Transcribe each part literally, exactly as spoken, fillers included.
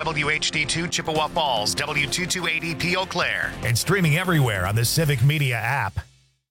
W H D two Chippewa Falls, W two two eight zero P Eau Claire, and streaming everywhere on the Civic Media app.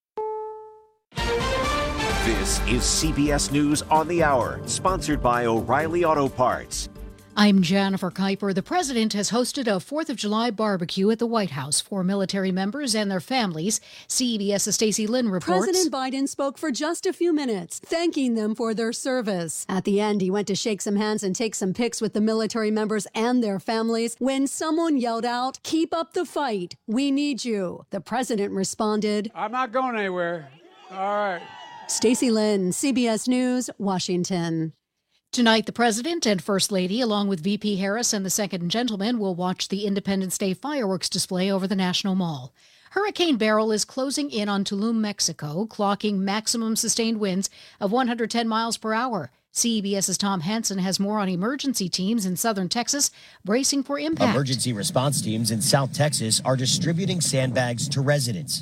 This is C B S News on the Hour, sponsored by O'Reilly Auto Parts. I'm Jennifer Kuiper. The president has hosted a fourth of July barbecue at the White House for military members and their families. CBS's Stacey Lynn reports. President Biden spoke for just a few minutes, thanking them for their service. At the end, he went to shake some hands and take some pics with the military members and their families when someone yelled out, "Keep up the fight. We need you." The president responded, "I'm not going anywhere. All right." Stacey Lynn, C B S News, Washington. Tonight, the president and first lady, along with V P Harris and the second gentleman, will watch the Independence Day fireworks display over the National Mall. Hurricane Beryl is closing in on Tulum, Mexico, clocking maximum sustained winds of one hundred ten miles per hour. CBS's Tom Hansen has more on emergency teams in southern Texas bracing for impact. Emergency response teams in South Texas are distributing sandbags to residents.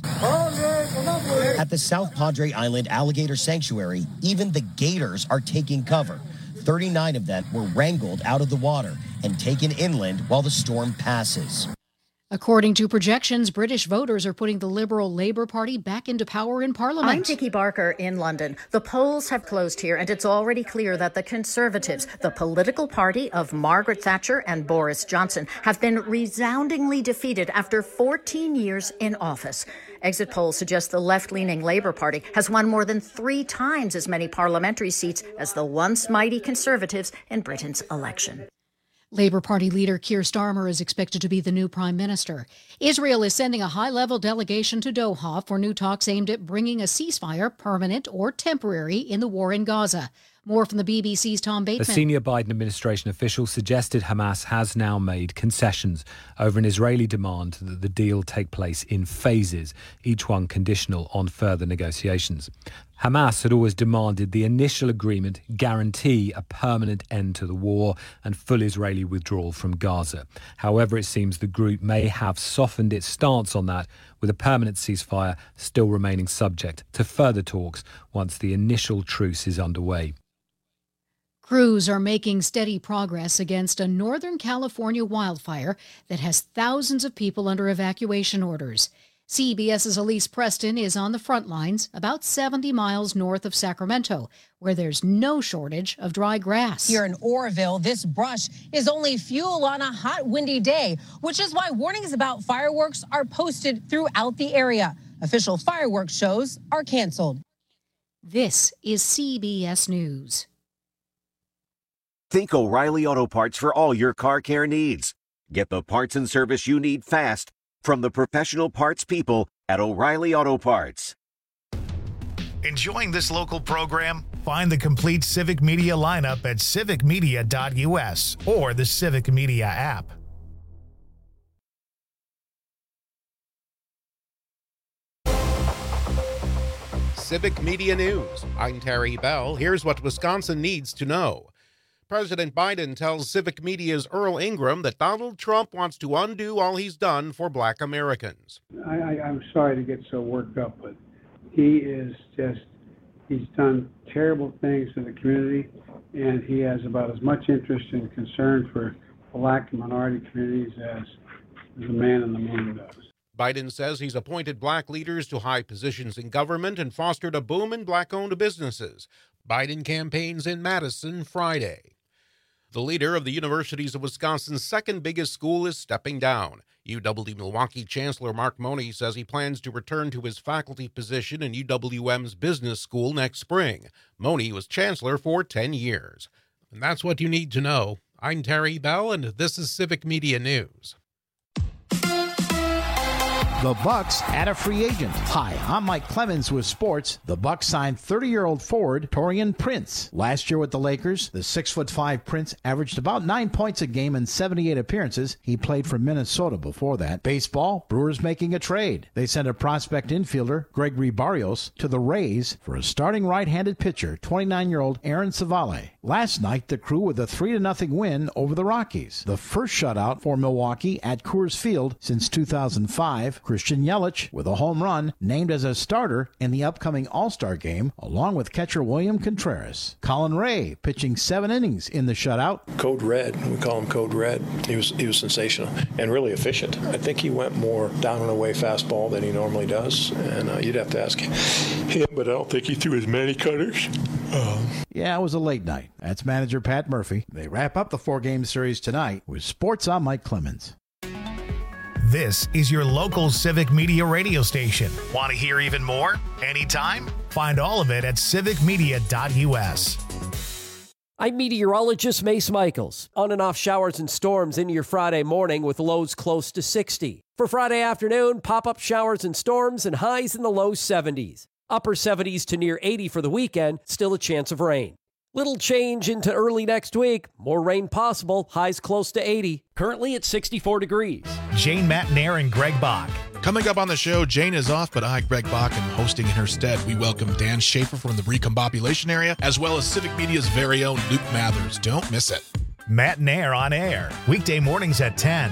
At the South Padre Island Alligator Sanctuary, even the gators are taking cover. thirty-nine of them were wrangled out of the water and taken inland while the storm passes. According to projections, British voters are putting the Liberal Labour Party back into power in Parliament. I'm Vicky Barker in London. The polls have closed here, and it's already clear that the Conservatives, the political party of Margaret Thatcher and Boris Johnson, have been resoundingly defeated after fourteen years in office. Exit polls suggest the left-leaning Labour Party has won more than three times as many parliamentary seats as the once mighty Conservatives in Britain's election. Labour Party leader Keir Starmer is expected to be the new prime minister. Israel is sending a high-level delegation to Doha for new talks aimed at bringing a ceasefire, permanent or temporary, in the war in Gaza. More from the B B C's Tom Bateman. A senior Biden administration official suggested Hamas has now made concessions over an Israeli demand that the deal take place in phases, each one conditional on further negotiations. Hamas had always demanded the initial agreement guarantee a permanent end to the war and full Israeli withdrawal from Gaza. However, it seems the group may have softened its stance on that, with a permanent ceasefire still remaining subject to further talks once the initial truce is underway. Crews are making steady progress against a Northern California wildfire that has thousands of people under evacuation orders. CBS's Elise Preston is on the front lines, about seventy miles north of Sacramento, where there's no shortage of dry grass. Here in Oroville, this brush is only fuel on a hot, windy day, which is why warnings about fireworks are posted throughout the area. Official fireworks shows are canceled. This is C B S News. Think O'Reilly Auto Parts for all your car care needs. Get the parts and service you need fast from the professional parts people at O'Reilly Auto Parts. Enjoying this local program? Find the complete Civic Media lineup at civic media dot U S or the Civic Media app. Civic Media News. I'm Terry Bell. Here's what Wisconsin needs to know. President Biden tells Civic Media's Earl Ingram that Donald Trump wants to undo all he's done for black Americans. I, I, I'm sorry to get so worked up, but he is just, he's done terrible things to the community, and he has about as much interest and concern for black and minority communities as, as the man in the moon does. Biden says he's appointed black leaders to high positions in government and fostered a boom in black-owned businesses. Biden campaigns in Madison Friday. The leader of the Universities of Wisconsin's second biggest school is stepping down. U W-Milwaukee Chancellor Mark Money says he plans to return to his faculty position in U W M's business school next spring. Money was chancellor for ten years. And that's what you need to know. I'm Terry Bell, and this is Civic Media News. The Bucks add a free agent. Hi, I'm Mike Clemens with sports. The Bucks signed thirty-year-old forward Taurean Prince. Last year with the Lakers, the six foot five Prince averaged about nine points a game in seventy-eight appearances. He played for Minnesota before that. Baseball, Brewers making a trade. They sent a prospect infielder, Gregory Barrios, to the Rays for a starting right-handed pitcher, twenty-nine-year-old Aaron Savale. Last night, the Crew with a three to nothing win over the Rockies. The first shutout for Milwaukee at Coors Field since two thousand five. Christian Yelich with a home run, named as a starter in the upcoming All-Star game, along with catcher William Contreras. Colin Ray pitching seven innings in the shutout. Code Red, we call him Code Red. He was he was sensational and really efficient. I think he went more down and away fastball than he normally does, and uh, you'd have to ask him, but I don't think he threw as many cutters. Um, yeah, it was a late night. That's manager Pat Murphy. They wrap up the four-game series tonight with sports. I'm Mike Clemens. This is your local Civic Media radio station. Want to hear even more? Anytime? Find all of it at civic media dot u s. I'm meteorologist Mace Michaels. On and off showers and storms into your Friday morning with lows close to sixty. For Friday afternoon, pop-up showers and storms and highs in the low seventies. Upper seventies to near eighty for the weekend, still a chance of rain. Little change into early next week. More rain possible, highs close to eighty. Currently at sixty-four degrees. Jane Matnair and Greg Bach. Coming up on the show, Jane is off, but I, Greg Bach, am hosting in her stead. We welcome Dan Schaefer from the Recombobulation area, as well as Civic Media's very own Luke Mathers. Don't miss it. Matnair on air, weekday mornings at ten.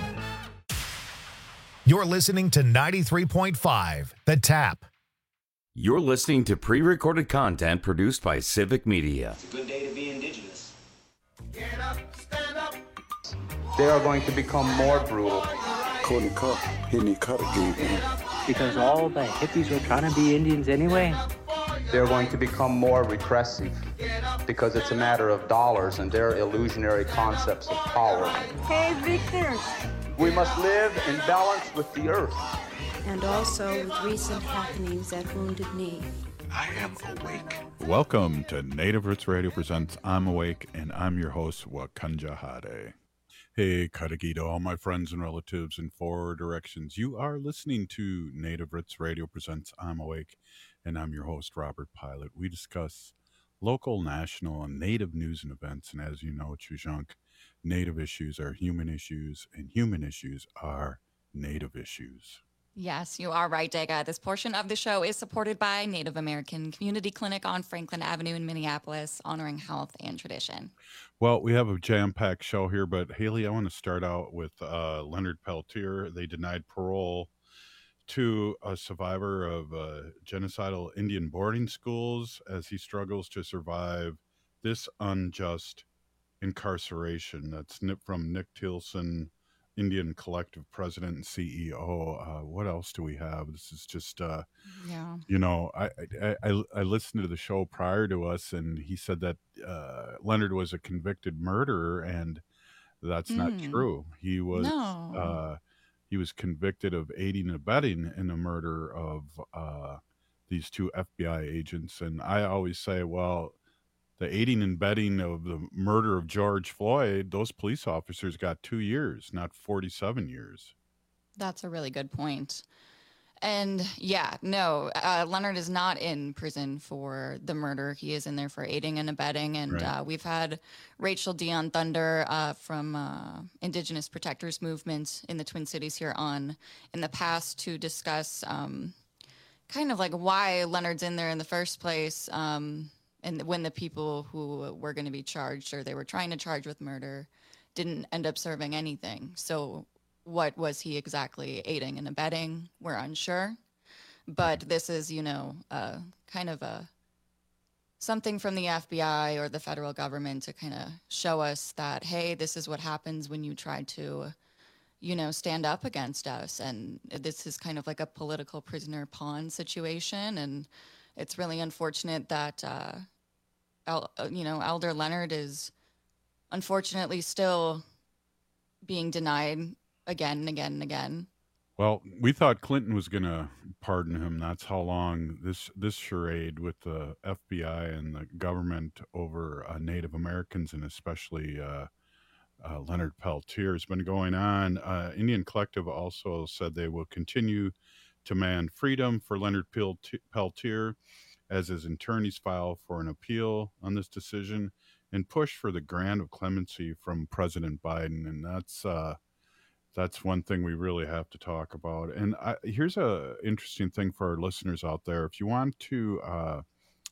You're listening to ninety-three point five, The Tap. You're listening to pre-recorded content produced by Civic Media. It's a good day to be indigenous. Get up, stand up. They are going to become more brutal. Cody Cup, Henny Cutter, because all the hippies were trying to be Indians anyway. They're going to become more repressive because it's a matter of dollars and their illusionary concepts of power. Hey, Victor. We must live in balance with the earth. And also with recent happenings at Wounded Knee. I am awake. Welcome to Native Roots Radio presents I'm Awake, and I'm your host, Wakanja Hade. Hey, Kadagi to all my friends and relatives in four directions. You are listening to Native Roots Radio presents I'm Awake, and I'm your host, Robert Pilot. We discuss local, national, and Native news and events, and as you know, Chujunk, Native issues are human issues, and human issues are Native issues. Yes, you are right, Dega. This portion of the show is supported by Native American Community Clinic on Franklin Avenue in Minneapolis, honoring health and tradition. Well, we have a jam-packed show here, but Haley, I want to start out with uh, Leonard Peltier. They denied parole to a survivor of uh, genocidal Indian boarding schools as he struggles to survive this unjust incarceration. That's from Nick Tilson, Indian Collective President and C E O. Uh, what else do we have? This is just, uh, yeah. you know, I, I, I, I listened to the show prior to us, and he said that uh, Leonard was a convicted murderer, and that's mm. not true. He was, no. uh, he was convicted of aiding and abetting in the murder of uh, these two F B I agents. And I always say, well, the aiding and abetting of the murder of George Floyd, those police officers got two years, not forty-seven years. That's a really good point. And yeah, no, uh, Leonard is not in prison for the murder. He is in there for aiding and abetting. And right. uh, we've had Rachel Dion Thunder uh, from uh, Indigenous Protectors Movement in the Twin Cities here on in the past to discuss um, kind of like why Leonard's in there in the first place. Um, And when the people who were going to be charged or they were trying to charge with murder didn't end up serving anything. So what was he exactly aiding and abetting? We're unsure. But this is, you know, uh, kind of a something from the F B I or the federal government to kind of show us that, hey, this is what happens when you try to, you know, stand up against us. And this is kind of like a political prisoner pawn situation. And it's really unfortunate that, uh, El, you know, Elder Leonard is unfortunately still being denied again and again and again. Well, we thought Clinton was going to pardon him. That's how long this this charade with the F B I and the government over uh, Native Americans, and especially uh, uh, Leonard Peltier, has been going on. Uh, Indian Collective also said they will continue to demand freedom for Leonard Peltier as his attorneys file for an appeal on this decision and push for the grant of clemency from President Biden. And that's uh, that's one thing we really have to talk about. And I, here's a interesting thing for our listeners out there. If you want to uh,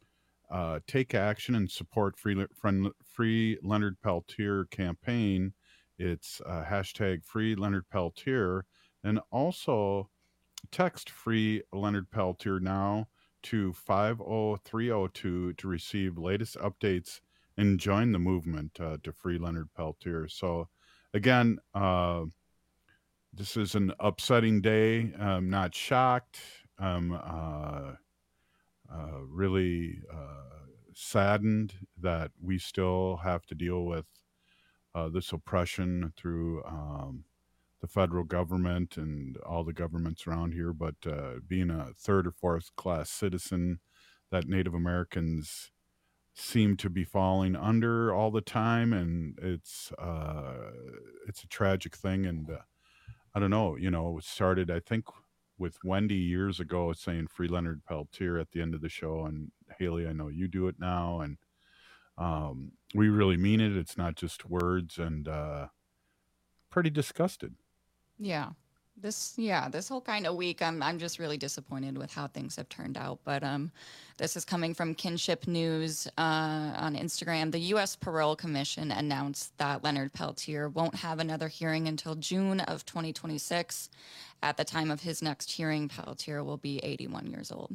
uh, take action and support Free, free Leonard Peltier campaign. It's uh, hashtag Free Leonard Peltier, and also text Free Leonard Peltier now to five oh three oh two to receive latest updates and join the movement uh, to Free Leonard Peltier. So again, uh, this is an upsetting day. I'm not shocked. I'm uh, uh, really uh, saddened that we still have to deal with uh, this oppression through um, the federal government and all the governments around here. But uh, being a third or fourth class citizen that Native Americans seem to be falling under all the time, and it's uh, it's a tragic thing. And uh, I don't know, you know, it started, I think, with Wendy years ago saying Free Leonard Peltier at the end of the show. And Haley, I know you do it now. And um, we really mean it. It's not just words, and uh, pretty disgusted. Yeah. This, yeah, this whole kind of week, I'm I'm just really disappointed with how things have turned out. But um, this is coming from Kinship News uh, on Instagram. The U S Parole Commission announced that Leonard Peltier won't have another hearing until June of twenty twenty-six. At the time of his next hearing, Peltier will be eighty-one years old.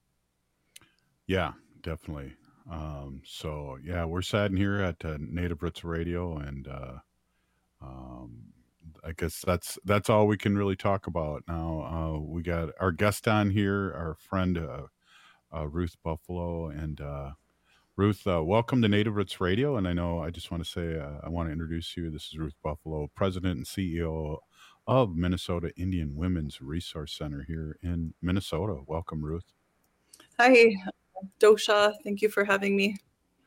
Yeah, definitely. Um, so, yeah, we're saddened here at uh, Native Roots Radio, and uh, um, I guess that's that's all we can really talk about now. Uh, we got our guest on here, our friend uh, uh, Ruth Buffalo, and uh, Ruth, uh, welcome to Native Roots Radio. And I know I just want to say uh, I want to introduce you. This is Ruth Buffalo, President and C E O of Minnesota Indian Women's Resource Center here in Minnesota. Welcome, Ruth. Hi, Dosha. Thank you for having me.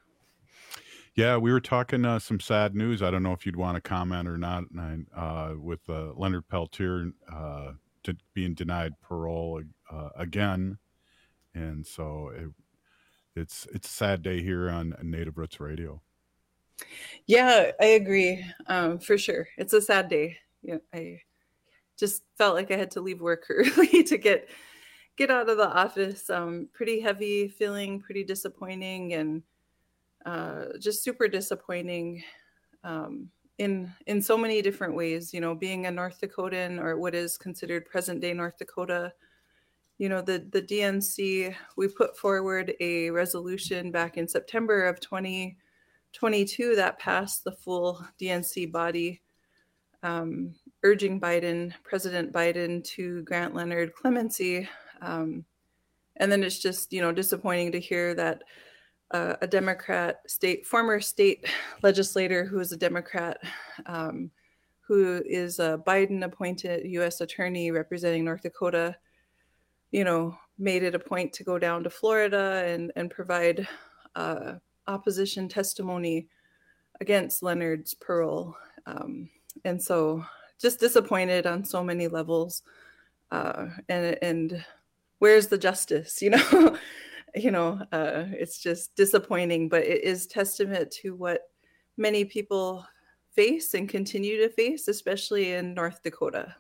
Yeah, we were talking uh, some sad news. I don't know if you'd want to comment or not, uh, with uh, Leonard Peltier uh, to being denied parole uh, again, and so it, it's it's a sad day here on Native Roots Radio. Yeah, I agree, um, for sure. It's a sad day. Yeah, I just felt like I had to leave work early to get get out of the office. Um, pretty heavy feeling, pretty disappointing, and uh, just super disappointing um, in in so many different ways. You know, being a North Dakotan, or what is considered present day North Dakota, you know, the, the D N C, we put forward a resolution back in September of twenty twenty-two that passed the full D N C body, um, urging Biden, President Biden, to grant Leonard clemency. Um, and then it's just, you know, disappointing to hear that Uh, a Democrat state, former state legislator who is a Democrat, um, who is a Biden appointed U S attorney representing North Dakota, you know, made it a point to go down to Florida and, and provide uh, opposition testimony against Leonard's parole. Um, and so just disappointed on so many levels. Uh, and, and where's the justice, you know? You know, uh, it's just disappointing, but it is testament to what many people face and continue to face, especially in North Dakota.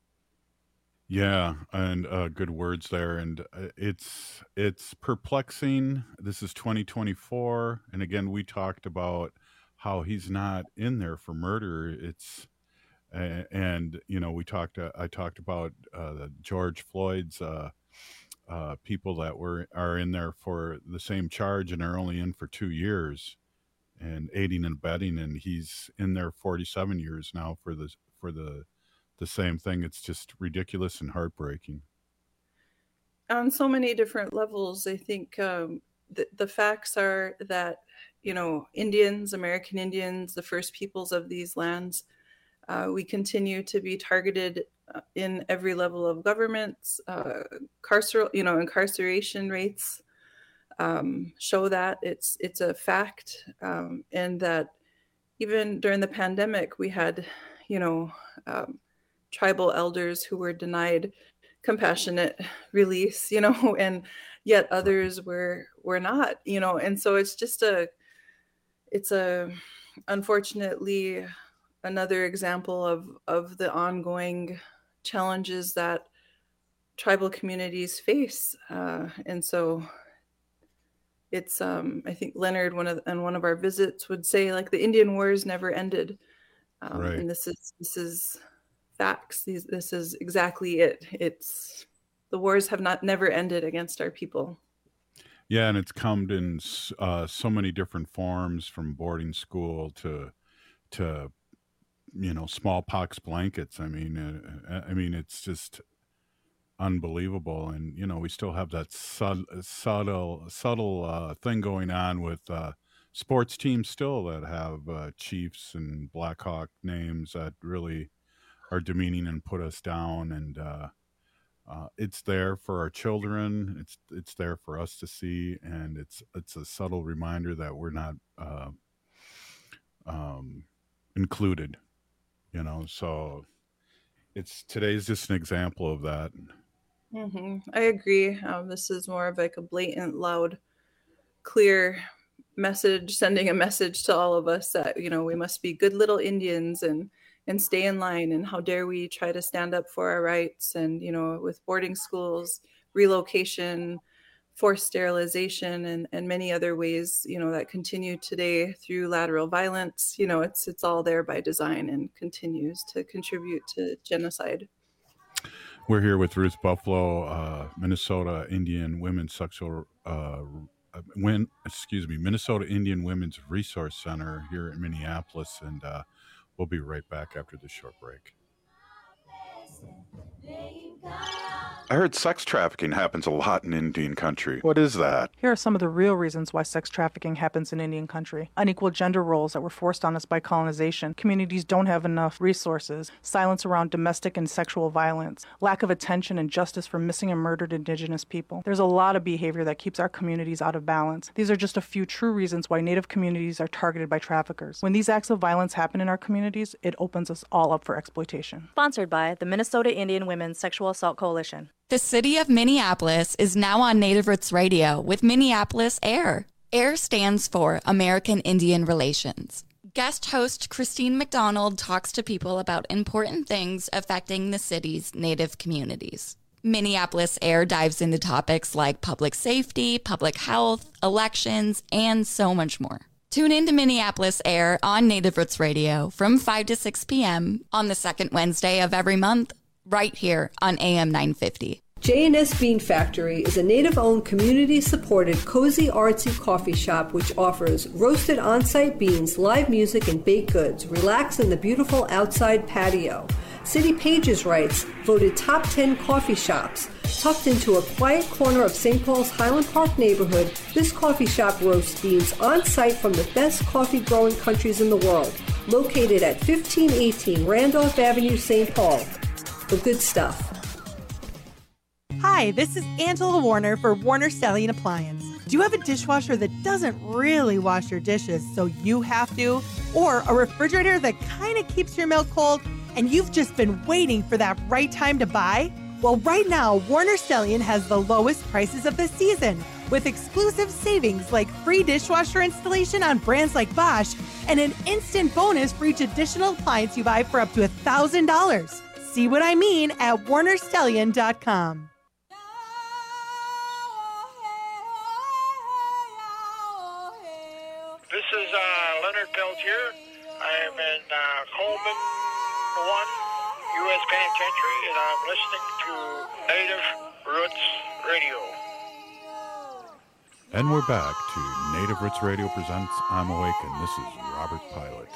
Yeah, and uh, good words there. And uh, it's it's perplexing. This is twenty twenty-four, and again, we talked about how he's not in there for murder. It's uh, and you know, we talked. Uh, I talked about uh, George Floyd's. Uh, Uh, people that were are in there for the same charge and are only in for two years, and aiding and abetting, and he's in there forty-seven years now for the for the the same thing. It's just ridiculous and heartbreaking. On so many different levels, I think um, the the facts are that, you know, Indians, American Indians, the first peoples of these lands, uh, we continue to be targeted in every level of governments. Uh, carceral, you know, incarceration rates um, show that it's it's a fact, um, and that even during the pandemic, we had, you know, um, tribal elders who were denied compassionate release, you know, and yet others were were not, you know, and so it's just a, it's a, unfortunately, another example of of the ongoing challenges that tribal communities face. Uh, and so it's, um, I think Leonard, one of, on one of our visits would say, like, the Indian Wars never ended. Um, Right. And this is, this is facts. These, this is exactly it. It's, the wars have not never ended against our people. Yeah, and it's come in uh, so many different forms, from boarding school to to you know smallpox blankets. I mean, uh, I mean, it's just unbelievable. And you know, we still have that sub, subtle subtle uh, thing going on with uh, sports teams still that have uh, Chiefs and Blackhawk names that really are demeaning and put us down. And uh, Uh, it's there for our children. It's it's there for us to see, and it's it's a subtle reminder that we're not uh, um, included. You know, so it's today's just an example of that. hmm I agree. Um, this is more of like a blatant, loud, clear message, sending a message to all of us that, you know, we must be good little Indians and and stay in line, and how dare we try to stand up for our rights. And, you know, with boarding schools, relocation, forced sterilization, and, and many other ways, you know, that continue today through lateral violence, you know, it's it's all there by design and continues to contribute to genocide. We're here with Ruth Buffalo, uh, Minnesota Indian Women's Sexual, uh, win, excuse me, Minnesota Indian Women's Resource Center here in Minneapolis, and uh, we'll be right back after this short break. I heard sex trafficking happens a lot in Indian country. What is that? Here are some of the real reasons why sex trafficking happens in Indian country. Unequal gender roles that were forced on us by colonization. Communities don't have enough resources. Silence around domestic and sexual violence. Lack of attention and justice for missing and murdered Indigenous people. There's a lot of behavior that keeps our communities out of balance. These are just a few true reasons why Native communities are targeted by traffickers. When these acts of violence happen in our communities, it opens us all up for exploitation. Sponsored by the Minnesota Indian Women's Sexual Assault Coalition. The city of Minneapolis is now on Native Roots Radio with Minneapolis AIR. AIR stands for American Indian Relations. Guest host Christine McDonald talks to people about important things affecting the city's Native communities. Minneapolis AIR dives into topics like public safety, public health, elections, and so much more. Tune in to Minneapolis AIR on Native Roots Radio from five to six p.m. on the second Wednesday of every month, right here on A M nine fifty. J and S Bean Factory is a Native-owned, community-supported, cozy, artsy coffee shop which offers roasted on-site beans, live music, and baked goods. Relax in the beautiful outside patio. City Pages writes, voted top ten coffee shops. Tucked into a quiet corner of Saint Paul's Highland Park neighborhood, this coffee shop roasts beans on-site from the best coffee-growing countries in the world. Located at fifteen eighteen Randolph Avenue, Saint Paul. The good stuff. Hi, this is Angela Warner for Warner Stellian Appliance. Do you have a dishwasher that doesn't really wash your dishes, so you have to? Or a refrigerator that kind of keeps your milk cold and you've just been waiting for that right time to buy? Well, right now, Warner Stellian has the lowest prices of the season, with exclusive savings like free dishwasher installation on brands like Bosch and an instant bonus for each additional appliance you buy for up to one thousand dollars. See what I mean at warner stellian dot com. This is uh, Leonard Peltier. I am in uh, Coleman one U S Penitentiary, and I'm listening to Native Roots Radio. And we're back to Native Roots Radio presents I'm Awake, and this is Robert Pilot.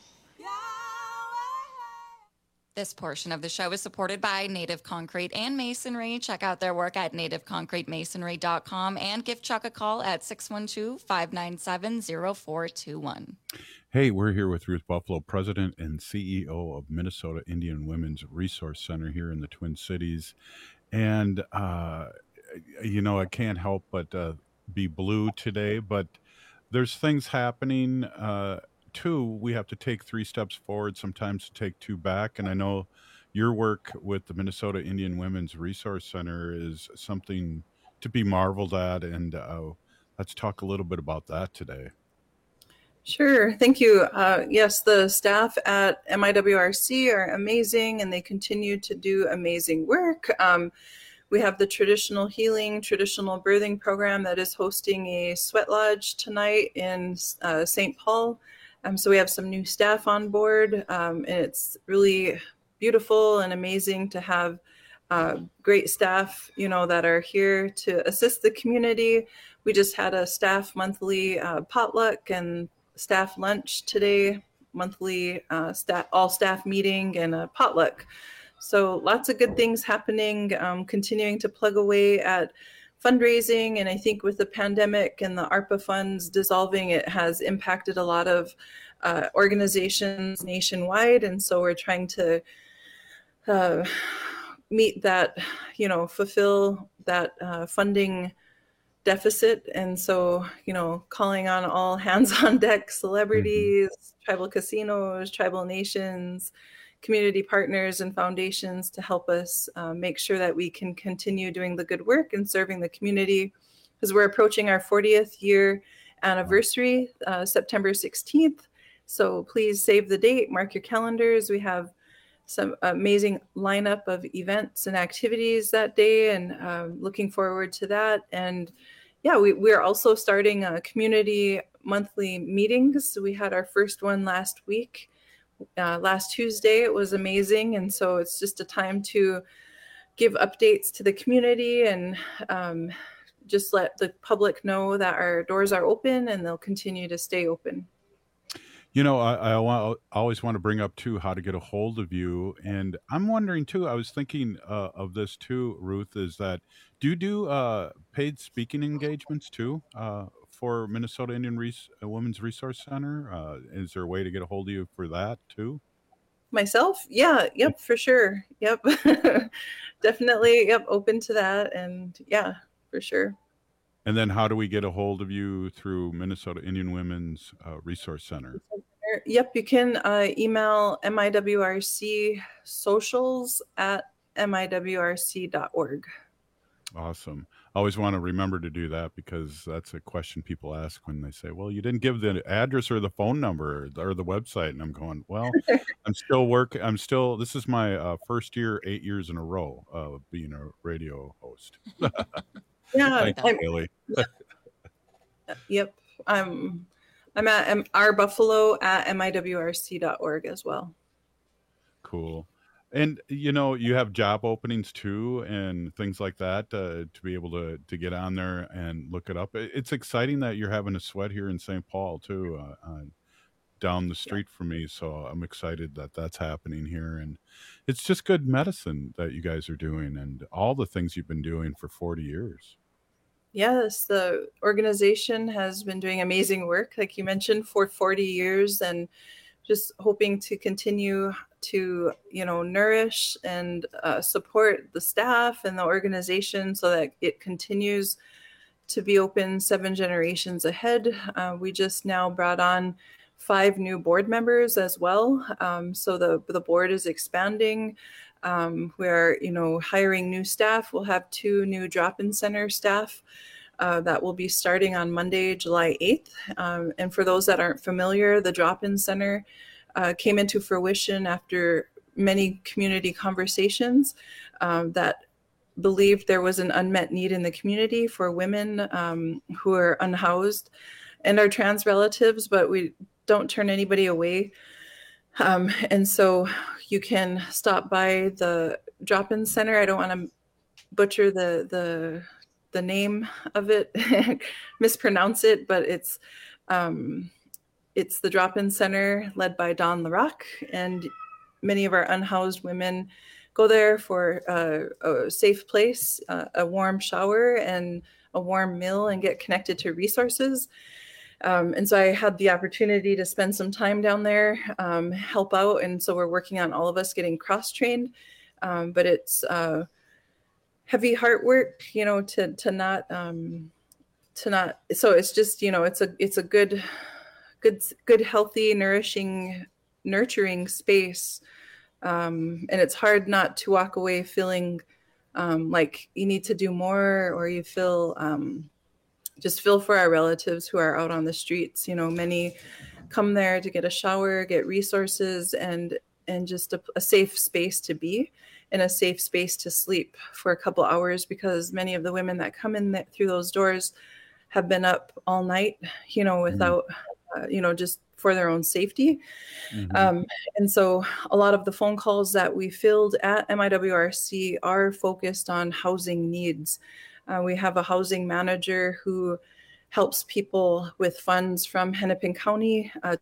This portion of the show is supported by Native Concrete and Masonry. Check out their work at native concrete masonry dot com and give Chuck a call at six one two, five nine seven, zero four two one. Hey, we're here with Ruth Buffalo, President and C E O of Minnesota Indian Women's Resource Center here in the Twin Cities. And, uh, you know, I can't help but uh, be blue today, but there's things happening. Uh, two, we have to take three steps forward, sometimes to take two back. And I know your work with the Minnesota Indian Women's Resource Center is something to be marveled at. And uh, let's talk a little bit about that today. Sure. Thank you. Uh, yes, the staff at M I W R C are amazing, and they continue to do amazing work. Um, We have the Traditional Healing, Traditional Birthing Program that is hosting a sweat lodge tonight in uh, Saint Paul. Um, so we have some new staff on board, um, and it's really beautiful and amazing to have uh, great staff, you know, that are here to assist the community. We just had a staff monthly uh, potluck and staff lunch today, monthly uh, staff, all staff meeting and a potluck. So lots of good things happening, um, continuing to plug away at fundraising. And I think with the pandemic and the ARPA funds dissolving, it has impacted a lot of uh, organizations nationwide. And so we're trying to uh, meet that, you know, fulfill that uh, funding deficit. And so, you know, calling on all hands on deck, celebrities, mm-hmm. tribal casinos, tribal nations, community partners and foundations to help us uh, make sure that we can continue doing the good work and serving the community, because we're approaching our fortieth year anniversary, uh, September sixteenth. So please save the date, mark your calendars. We have some amazing lineup of events and activities that day, and um, looking forward to that. And yeah, we, we're also starting a community monthly meetings. We had our first one last week. Uh, last Tuesday. It was amazing. And so it's just a time to give updates to the community and um, just let the public know that our doors are open and they'll continue to stay open. You know, I, I, want, I always want to bring up, too, how to get a hold of you. And I'm wondering, too, I was thinking uh, of this, too, Ruth, is that do you do uh, paid speaking engagements, too, uh, for Minnesota Indian Res- Women's Resource Center? Uh, is there a way to get a hold of you for that, too? Myself? Yeah, yep, for sure. Yep. Definitely, yep, open to that. And yeah, for sure. And then how do we get a hold of you through Minnesota Indian Women's uh, Resource Center? Yep, you can uh, email M I W R C socials at M I W R C dot org. Awesome. I always want to remember to do that, because that's a question people ask when they say, well, you didn't give the address or the phone number or, or the website. And I'm going, well, I'm still working. I'm still, this is my uh, first year, eight years in a row of being a radio host. Yeah. Thank you, Haley. Yep. I'm, I'm at M- R Buffalo at M I W R C dot org as well. Cool. And, you know, you have job openings, too, and things like that uh, to be able to, to get on there and look it up. It's exciting that you're having a sweat here in Saint Paul, too, uh, uh, down the street from me. So I'm excited that that's happening here. And it's just good medicine that you guys are doing and all the things you've been doing for forty years. Yes, the organization has been doing amazing work, like you mentioned, for forty years, and just hoping to continue to, you know, nourish and uh, support the staff and the organization so that it continues to be open seven generations ahead. Uh, we just now brought on five new board members as well. Um, so the, the board is expanding. Um, we're, you know, hiring new staff. We'll have two new drop-in center staff uh, that will be starting on Monday, July eighth. Um, and for those that aren't familiar, the drop-in center uh, came into fruition after many community conversations um, that believed there was an unmet need in the community for women um, who are unhoused and our trans relatives, but we don't turn anybody away. Um, and so you can stop by the drop-in center. I don't want to butcher the the the name of it, mispronounce it, but it's um, it's the drop-in center led by Dawn LaRock, and many of our unhoused women go there for uh, a safe place, uh, a warm shower, and a warm meal, and get connected to resources. Um, and so I had the opportunity to spend some time down there, um, help out. And so we're working on all of us getting cross-trained. Um, but it's uh, heavy heart work, you know, to to not um, to not. So it's just, you know, it's a it's a good, good, good, healthy, nourishing, nurturing space. Um, and it's hard not to walk away feeling um, like you need to do more, or you feel. Um, Just feel for our relatives who are out on the streets. You know, many come there to get a shower, get resources, and and just a, a safe space to be and a safe space to sleep for a couple hours, because many of the women that come in th- through those doors have been up all night, you know, without, mm-hmm. uh, you know, just for their own safety. Mm-hmm. Um, and so a lot of the phone calls that we filled at M I W R C are focused on housing needs. Uh, we have a housing manager who helps people with funds from Hennepin County uh,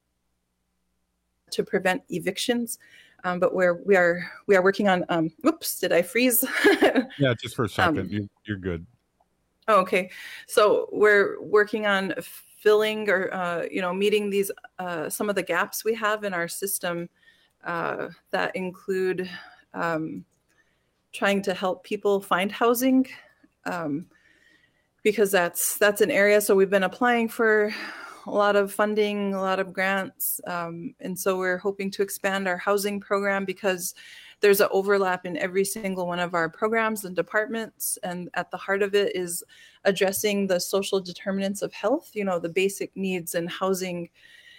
to prevent evictions. Um, but we're, we are we are working on, um, oops, did I freeze? Yeah, just for a second. Um, you, you're good. Oh, okay. So we're working on filling or, uh, you know, meeting these, uh, some of the gaps we have in our system uh, that include um, trying to help people find housing, um, because that's, that's an area. So we've been applying for a lot of funding, a lot of grants. Um, and so we're hoping to expand our housing program, because there's an overlap in every single one of our programs and departments. And at the heart of it is addressing the social determinants of health, you know, the basic needs, and housing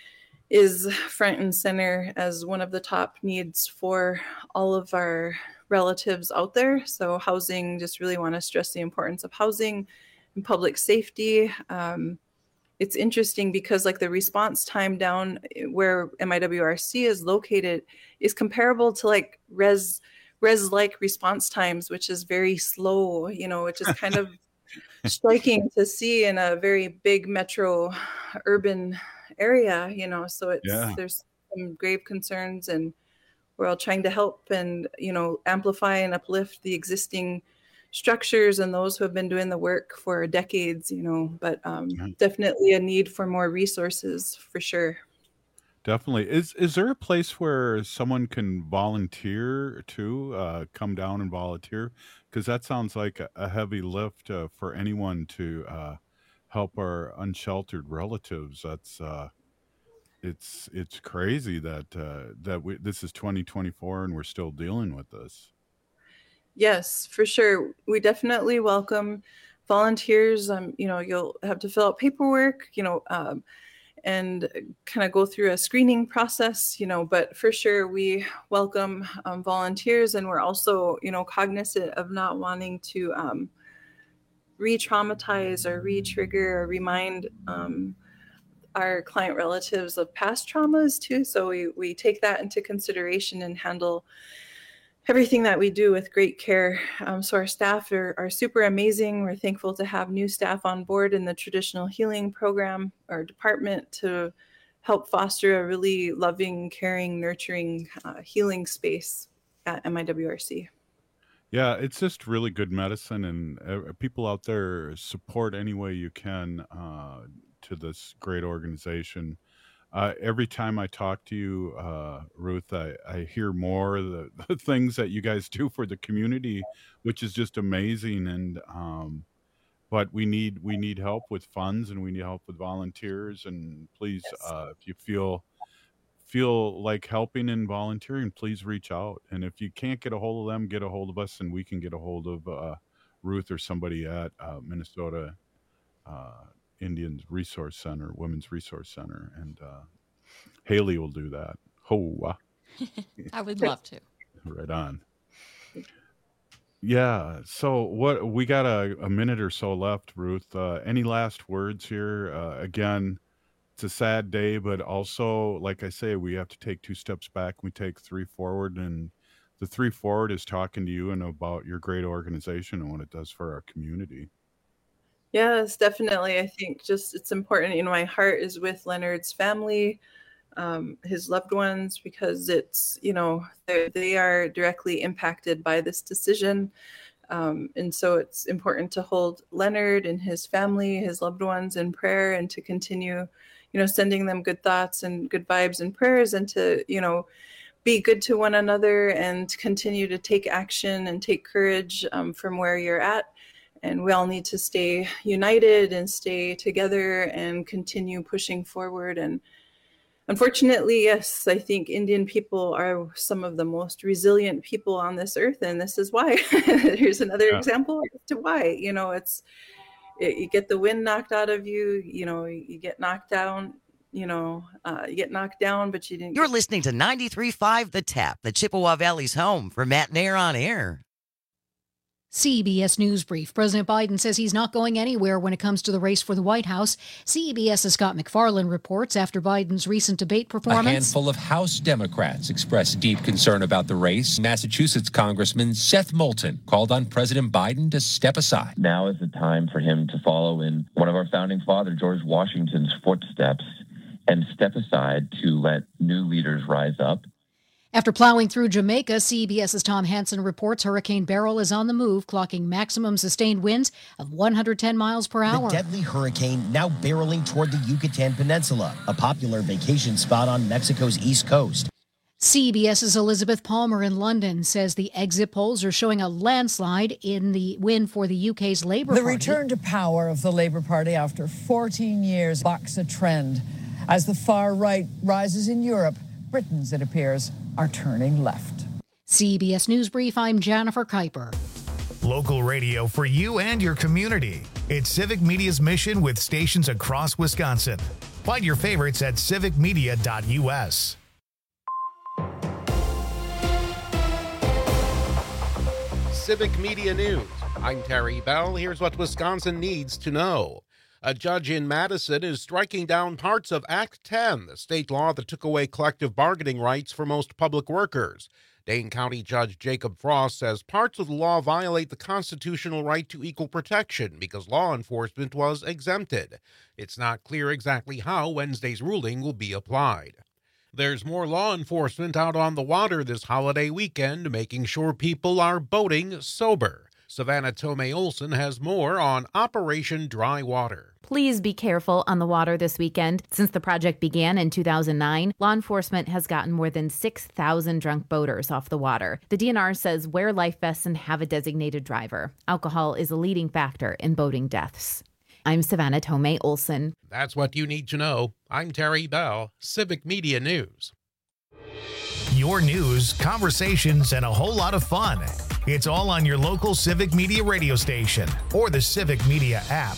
is front and center as one of the top needs for all of our relatives out there. So housing, just really want to stress the importance of housing and public safety. Um, It's interesting because like the response time down where M I W R C is located is comparable to like res res like response times, which is very slow, you know, which is kind of striking to see in a very big metro urban area, you know. So it's yeah. there's some grave concerns, and we're all trying to help and, you know, amplify and uplift the existing structures and those who have been doing the work for decades, you know, but um, yeah. definitely a need for more resources for sure. Definitely. Is is there a place where someone can volunteer to uh, come down and volunteer? Because that sounds like a, a heavy lift uh, for anyone to uh, help our unsheltered relatives. That's uh, it's it's crazy that uh, that we, this is twenty twenty-four and we're still dealing with this. Yes, for sure. We definitely welcome volunteers. Um, you know, you'll have to fill out paperwork, you know, um, and kind of go through a screening process, you know, but for sure we welcome um, volunteers, and we're also, you know, cognizant of not wanting to um, re-traumatize or re-trigger or remind um, our client relatives of past traumas too. So we, we take that into consideration and handle everything that we do with great care. Um, so our staff are, are super amazing. We're thankful to have new staff on board in the traditional healing program or department to help foster a really loving, caring, nurturing, uh, healing space at M I W R C. Yeah, it's just really good medicine, and uh, people out there support any way you can uh, to this great organization. Uh, every time I talk to you, uh, Ruth, I, I hear more the, the things that you guys do for the community, which is just amazing. And um, but we need we need help with funds, and we need help with volunteers. And please, yes. uh, if you feel feel like helping and volunteering, please reach out. And if you can't get a hold of them, get a hold of us, and we can get a hold of uh, Ruth or somebody at uh, Minnesota Uh, Indian Resource Center, Women's Resource Center, and uh, Haley will do that. Ho! I would love to. Right on. Yeah. So what we got a, a minute or so left, Ruth. Uh, any last words here? Uh, again, it's a sad day, but also, like I say, we have to take two steps back. We take three forward, and the three forward is talking to you and about your great organization and what it does for our community. Yes, definitely. I think just it's important, you know, my heart is with Leonard's family, um, his loved ones, because it's, you know, they are directly impacted by this decision. Um, and so it's important to hold Leonard and his family, his loved ones in prayer, and to continue, you know, sending them good thoughts and good vibes and prayers, and to, you know, be good to one another and continue to take action and take courage um, from where you're at. And we all need to stay united and stay together and continue pushing forward. And unfortunately, yes, I think Indian people are some of the most resilient people on this earth. And this is why. Here's another yeah. example as to why. You know, it's it, you get the wind knocked out of you, you know, you get knocked down, you know, uh, you get knocked down, but you didn't. You're get- listening to ninety-three point five The Tap, the Chippewa Valley's home for Matt and Air on Air. C B S News Brief. President Biden says he's not going anywhere when it comes to the race for the White House. CBS's Scott McFarland reports after Biden's recent debate performance. A handful of House Democrats expressed deep concern about the race. Massachusetts Congressman Seth Moulton called on President Biden to step aside. Now is the time for him to follow in one of our founding father, George Washington's footsteps, and step aside to let new leaders rise up. After plowing through Jamaica, CBS's Tom Hansen reports Hurricane Beryl is on the move, clocking maximum sustained winds of one hundred ten miles per hour. The deadly hurricane now barreling toward the Yucatan Peninsula, a popular vacation spot on Mexico's east coast. CBS's Elizabeth Palmer in London says the exit polls are showing a landslide in the win for the U K's Labour the Party. The return to power of the Labour Party after fourteen years bucks a trend. As the far right rises in Europe, Britons, it appears, are turning left. C B S News Brief, I'm Jennifer Kuiper. Local radio for you and your community. It's Civic Media's mission with stations across Wisconsin. Find your favorites at civic media dot u s. Civic Media News. I'm Terry Bell. Here's what Wisconsin needs to know. A judge in Madison is striking down parts of Act ten, the state law that took away collective bargaining rights for most public workers. Dane County Judge Jacob Frost says parts of the law violate the constitutional right to equal protection because law enforcement was exempted. It's not clear exactly how Wednesday's ruling will be applied. There's more law enforcement out on the water this holiday weekend, making sure people are boating sober. Savannah Tomei Olson has more on Operation Dry Water. Please be careful on the water this weekend. Since the project began in two thousand nine, law enforcement has gotten more than six thousand drunk boaters off the water. The D N R says wear life vests and have a designated driver. Alcohol is a leading factor in boating deaths. I'm Savannah Tomei Olson. That's what you need to know. I'm Terry Bell, Civic Media News. Your news, conversations, and a whole lot of fun. It's all on your local Civic Media radio station or the Civic Media app.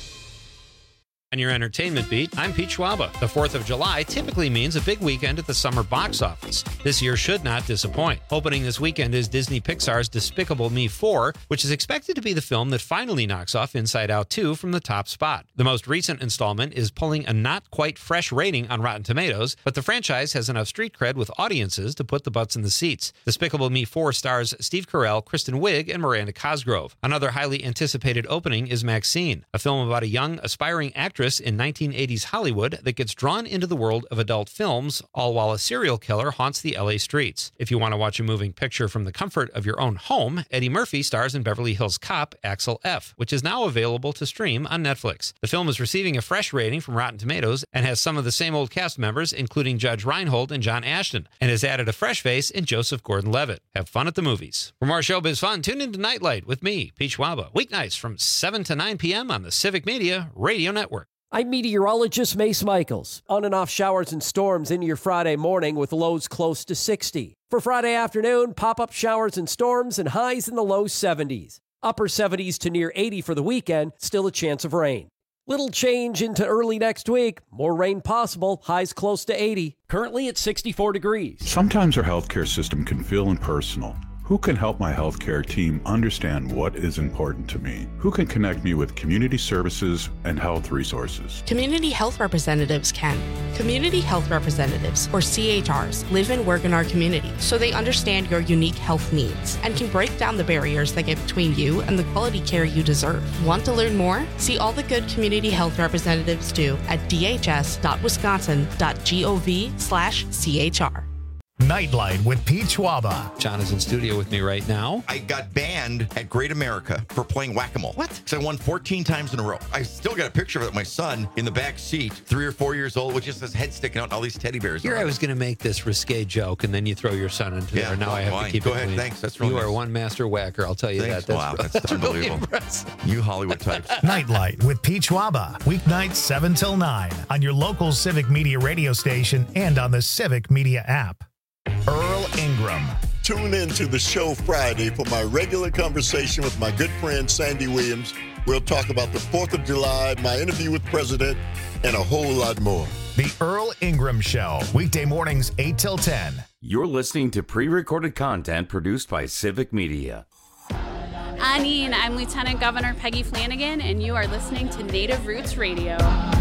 On your entertainment beat, I'm Pete Schwaba. The fourth of July typically means a big weekend at the summer box office. This year should not disappoint. Opening this weekend is Disney Pixar's Despicable Me four, which is expected to be the film that finally knocks off Inside Out two from the top spot. The most recent installment is pulling a not quite fresh rating on Rotten Tomatoes, but the franchise has enough street cred with audiences to put the butts in the seats. Despicable Me four stars Steve Carell, Kristen Wiig, and Miranda Cosgrove. Another highly anticipated opening is Maxine, a film about a young, aspiring actress in nineteen eighties Hollywood that gets drawn into the world of adult films, all while a serial killer haunts the L A streets. If you want to watch a moving picture from the comfort of your own home, Eddie Murphy stars in Beverly Hills Cop, Axel F., which is now available to stream on Netflix. The film is receiving a fresh rating from Rotten Tomatoes and has some of the same old cast members, including Judge Reinhold and John Ashton, and has added a fresh face in Joseph Gordon-Levitt. Have fun at the movies. For more showbiz fun, tune into Nightlight with me, Pete Schwaba, weeknights from seven to nine p.m. on the Civic Media Radio Network. I'm meteorologist Mace Michaels. On and off showers and storms into your Friday morning with lows close to sixty. For Friday afternoon, pop-up showers and storms and highs in the low seventies. Upper seventies to near eighty for the weekend, still a chance of rain. Little change into early next week. More rain possible, highs close to eighty. Currently at sixty-four degrees. Sometimes our healthcare system can feel impersonal. Who can help my healthcare team understand what is important to me? Who can connect me with community services and health resources? Community health representatives can. Community health representatives, or C H Rs, live and work in our community, so they understand your unique health needs and can break down the barriers that get between you and the quality care you deserve. Want to learn more? See all the good community health representatives do at d h s dot wisconsin dot gov slash c h r. Nightlight with Pete Schwaba. John is in studio with me right now. I got banned at Great America for playing whack-a-mole. What? Because I won fourteen times in a row. I still got a picture of it, my son in the back seat, three or four years old, with just his head sticking out and all these teddy bears. Here I was going to make this risque joke, and then you throw your son into yeah, there. Now well, I have fine. to keep Go it ahead, clean. thanks. That's really You nice. are one master whacker, I'll tell you Thanks. that. That's, wow, that's, that's really unbelievable. impressive. You Hollywood types. Nightlight with Pete Schwaba. Weeknights seven till nine on your local Civic Media radio station and on the Civic Media app. Earl Ingram. Tune in to the show Friday for my regular conversation with my good friend Sandy Williams. We'll talk about the fourth of July, my interview with the President, and a whole lot more. The Earl Ingram Show, weekday mornings eight till ten. You're listening to pre-recorded content produced by Civic Media. Anine, I'm Lieutenant Governor Peggy Flanagan, and you are listening to Native Roots Radio.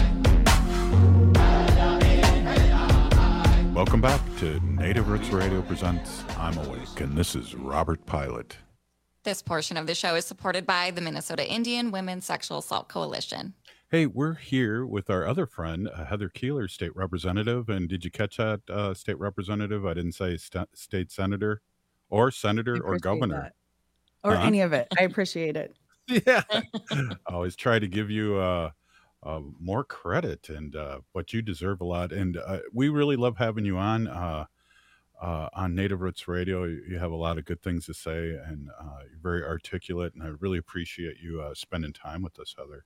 Welcome back to Native Roots Radio presents I'm Awake, and this is Robert Pilot. This portion of the show is supported by the Minnesota Indian Women's Sexual Assault Coalition. Hey, we're here with our other friend, uh, Heather Keeler, state representative. And did you catch that, uh, state representative? I didn't say st- state senator or senator or governor. That. Or huh? any of it. I appreciate it. Yeah. I always try to give you uh, uh, more credit, and uh, but you deserve a lot. And uh, we really love having you on. Uh, Uh, on Native Roots Radio. You have a lot of good things to say, and uh, you're very articulate, and I really appreciate you uh, spending time with us, Heather.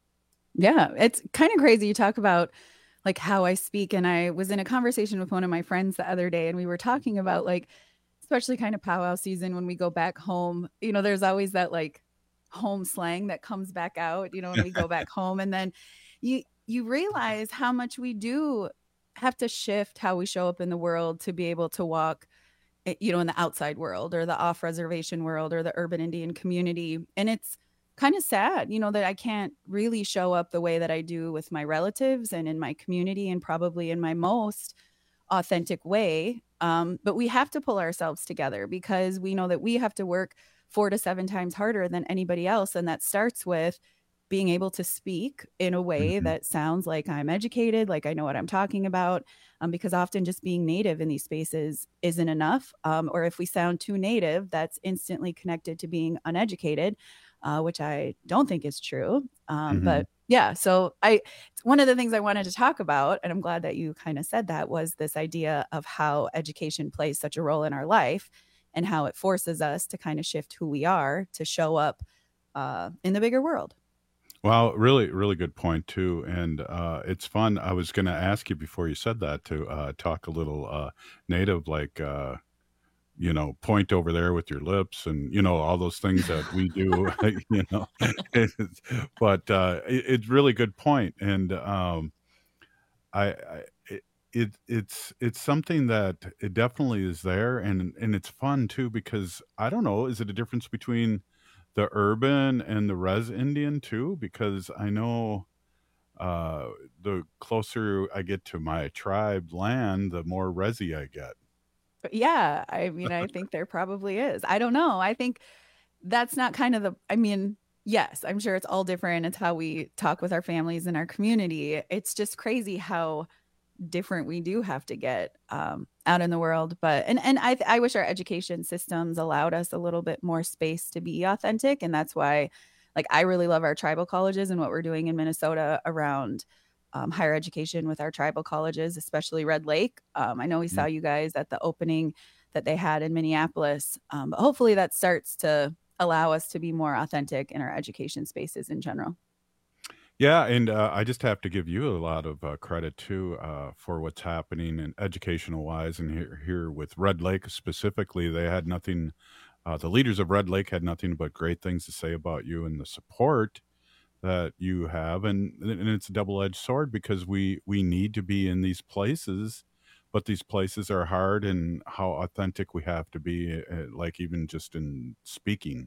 Yeah, it's kind of crazy. You talk about like how I speak, and I was in a conversation with one of my friends the other day, and we were talking about like, especially kind of powwow season when we go back home, you know, there's always that like home slang that comes back out, you know, when we go back home, and then you, you realize how much we do have to shift how we show up in the world to be able to walk, you know, in the outside world or the off reservation world or the urban Indian community. And it's kind of sad, you know, that I can't really show up the way that I do with my relatives and in my community and probably in my most authentic way. Um, but we have to pull ourselves together because we know that we have to work four to seven times harder than anybody else. And that starts with being able to speak in a way mm-hmm. that sounds like I'm educated, like I know what I'm talking about, um, because often just being native in these spaces isn't enough. Um, or if we sound too native, that's instantly connected to being uneducated, uh, which I don't think is true. Um, mm-hmm. But yeah, so I, one of the things I wanted to talk about, and I'm glad that you kind of said that, was this idea of how education plays such a role in our life and how it forces us to kind of shift who we are to show up uh, in the bigger world. Well, really, really good point too. And uh, it's fun. I was going to ask you before you said that to uh, talk a little uh, native, like, uh, you know, point over there with your lips and, you know, all those things that we do, you know, but uh, it, it's really good point. And um, I, I it, it, it's, it's something that it definitely is there. And, and it's fun too, because I don't know, is it a difference between the urban and the res Indian too? Because I know uh, the closer I get to my tribe land, the more resi I get. Yeah, I mean, I think there probably is. I don't know. I think that's not kind of the, I mean, yes, I'm sure it's all different. It's how we talk with our families and our community. It's just crazy how different we do have to get um, out in the world. But and and I I wish our education systems allowed us a little bit more space to be authentic. And that's why, like, I really love our tribal colleges and what we're doing in Minnesota around um, higher education with our tribal colleges, especially Red Lake. Um, I know we mm-hmm. saw you guys at the opening that they had in Minneapolis. Um, but hopefully that starts to allow us to be more authentic in our education spaces in general. Yeah, and uh, I just have to give you a lot of uh, credit too uh, for what's happening in educational wise. And here, here with Red Lake specifically, they had nothing. Uh, the leaders of Red Lake had nothing but great things to say about you and the support that you have. And and it's a double-edged sword because we we need to be in these places, but these places are hard, and how authentic we have to be, uh, like even just in speaking.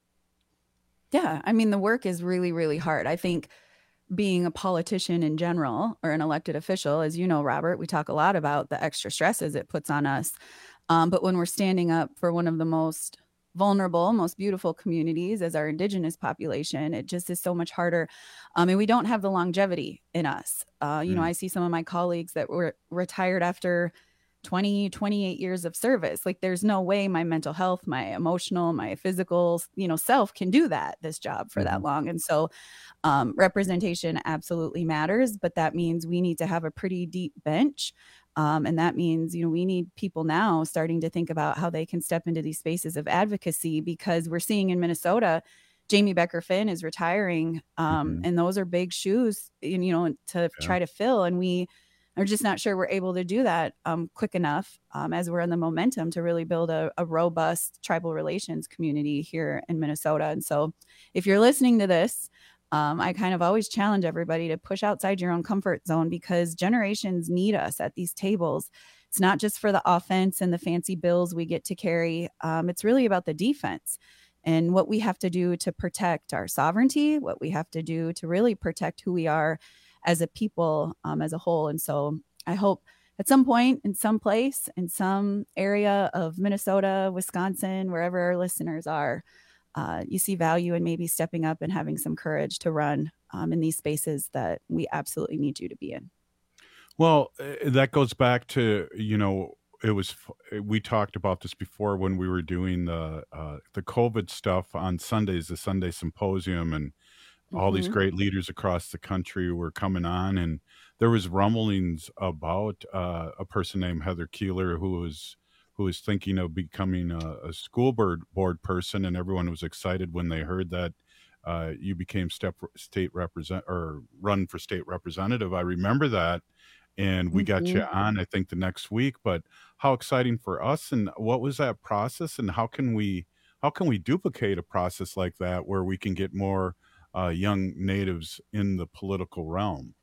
Yeah, I mean, the work is really, really hard. I think being a politician in general or an elected official, as you know, Robert, we talk a lot about the extra stresses it puts on us. Um, but when we're standing up for one of the most vulnerable, most beautiful communities as our Indigenous population, it just is so much harder. Um, and we don't have the longevity in us. Uh, you mm. know, I see some of my colleagues that were retired after twenty, twenty-eight years of service. Like, there's no way my mental health, my emotional, my physical, you know, self can do that, this job for mm-hmm. that long. And so um, representation absolutely matters, but that means we need to have a pretty deep bench. Um, and that means, you know, we need people now starting to think about how they can step into these spaces of advocacy, because we're seeing in Minnesota, Jamie Becker Finn is retiring. Um, mm-hmm. And those are big shoes, you know, to yeah. try to fill. And we are just not sure we're able to do that um, quick enough um, as we're in the momentum to really build a, a robust tribal relations community here in Minnesota. And so if you're listening to this, Um, I kind of always challenge everybody to push outside your own comfort zone because generations need us at these tables. It's not just for the offense and the fancy bills we get to carry. Um, it's really about the defense and what we have to do to protect our sovereignty, what we have to do to really protect who we are as a people, um, as a whole. And so I hope at some point in some place, in some area of Minnesota, Wisconsin, wherever our listeners are, uh, you see value in maybe stepping up and having some courage to run um, in these spaces that we absolutely need you to be in. Well, uh, that goes back to, you know, it was, we talked about this before when we were doing the, uh, the COVID stuff on Sundays, the Sunday Symposium, and all these Mhm. great leaders across the country were coming on, and there was rumblings about uh, a person named Heather Keeler who was who was thinking of becoming a, a school board board person, and everyone was excited when they heard that uh, you became step, state represent or run for state representative. I remember that, and we got you Mhm. on, I think, the next week. But how exciting for us, and what was that process, and how can we how can we duplicate a process like that where we can get more uh, young natives in the political realm?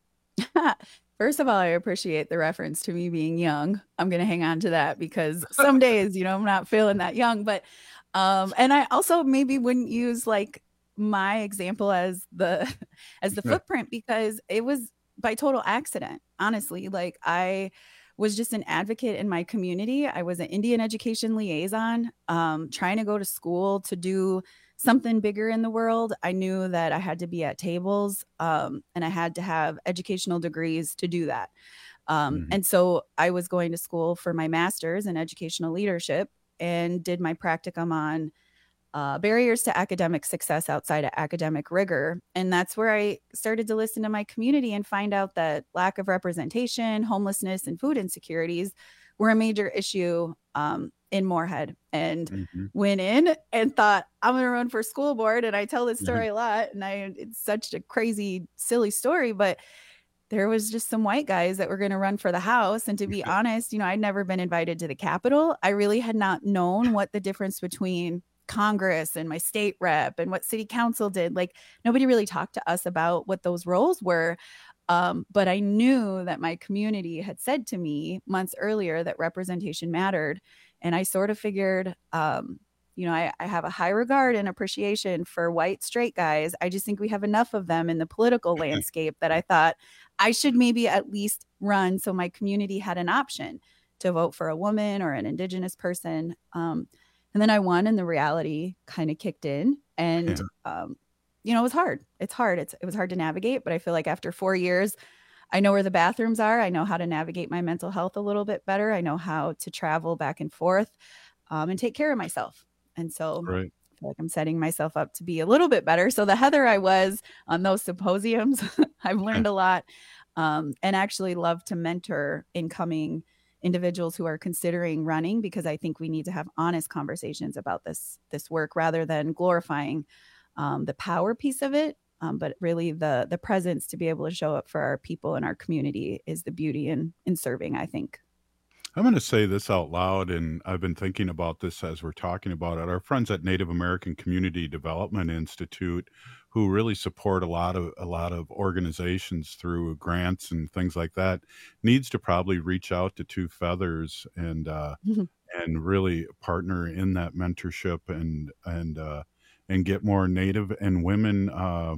First of all, I appreciate the reference to me being young. I'm going to hang on to that because some days, you know, I'm not feeling that young, but, um, and I also maybe wouldn't use like my example as the, as the Yeah. footprint because it was by total accident. Honestly, like I was just an advocate in my community. I was an Indian education liaison, um, trying to go to school to do something bigger in the world. I knew that I had to be at tables um, and I had to have educational degrees to do that. Um, Mhm. and so I was going to school for my master's in educational leadership and did my practicum on uh, barriers to academic success outside of academic rigor. And that's where I started to listen to my community and find out that lack of representation, homelessness, and food insecurities were a major issue um, in Moorhead. And Mhm. went in and thought, I'm going to run for school board. And I tell this Mhm. story a lot. And I, it's such a crazy, silly story, but there was just some white guys that were going to run for the House. And to be honest, you know, I'd never been invited to the Capitol. I really had not known what the difference between Congress and my state rep and what city council did. Like nobody really talked to us about what those roles were. Um, but I knew that my community had said to me months earlier that representation mattered. And I sort of figured, um, you know, I, I have a high regard and appreciation for white straight guys. I just think we have enough of them in the political landscape that I thought I should maybe at least run so my community had an option to vote for a woman or an Indigenous person. Um, and then I won and the reality kind of kicked in. And, Yeah. um, you know, it was hard. It's hard. It's, it was hard to navigate, but I feel like after four years, I know where the bathrooms are. I know how to navigate my mental health a little bit better. I know how to travel back and forth um, and take care of myself. And so Right. I feel like I'm setting myself up to be a little bit better. So the Heather I was on those symposiums, I've learned a lot um, and actually love to mentor incoming individuals who are considering running because I think we need to have honest conversations about this, this work rather than glorifying um, the power piece of it. Um, but really the the presence to be able to show up for our people and our community is the beauty in in serving, I think. I'm going to say this out loud, and I've been thinking about this as we're talking about it. Our friends at Native American Community Development Institute, who really support a lot of a lot of organizations through grants and things like that, needs to probably reach out to Two Feathers and uh, and really partner in that mentorship and and uh, and get more Native and women uh,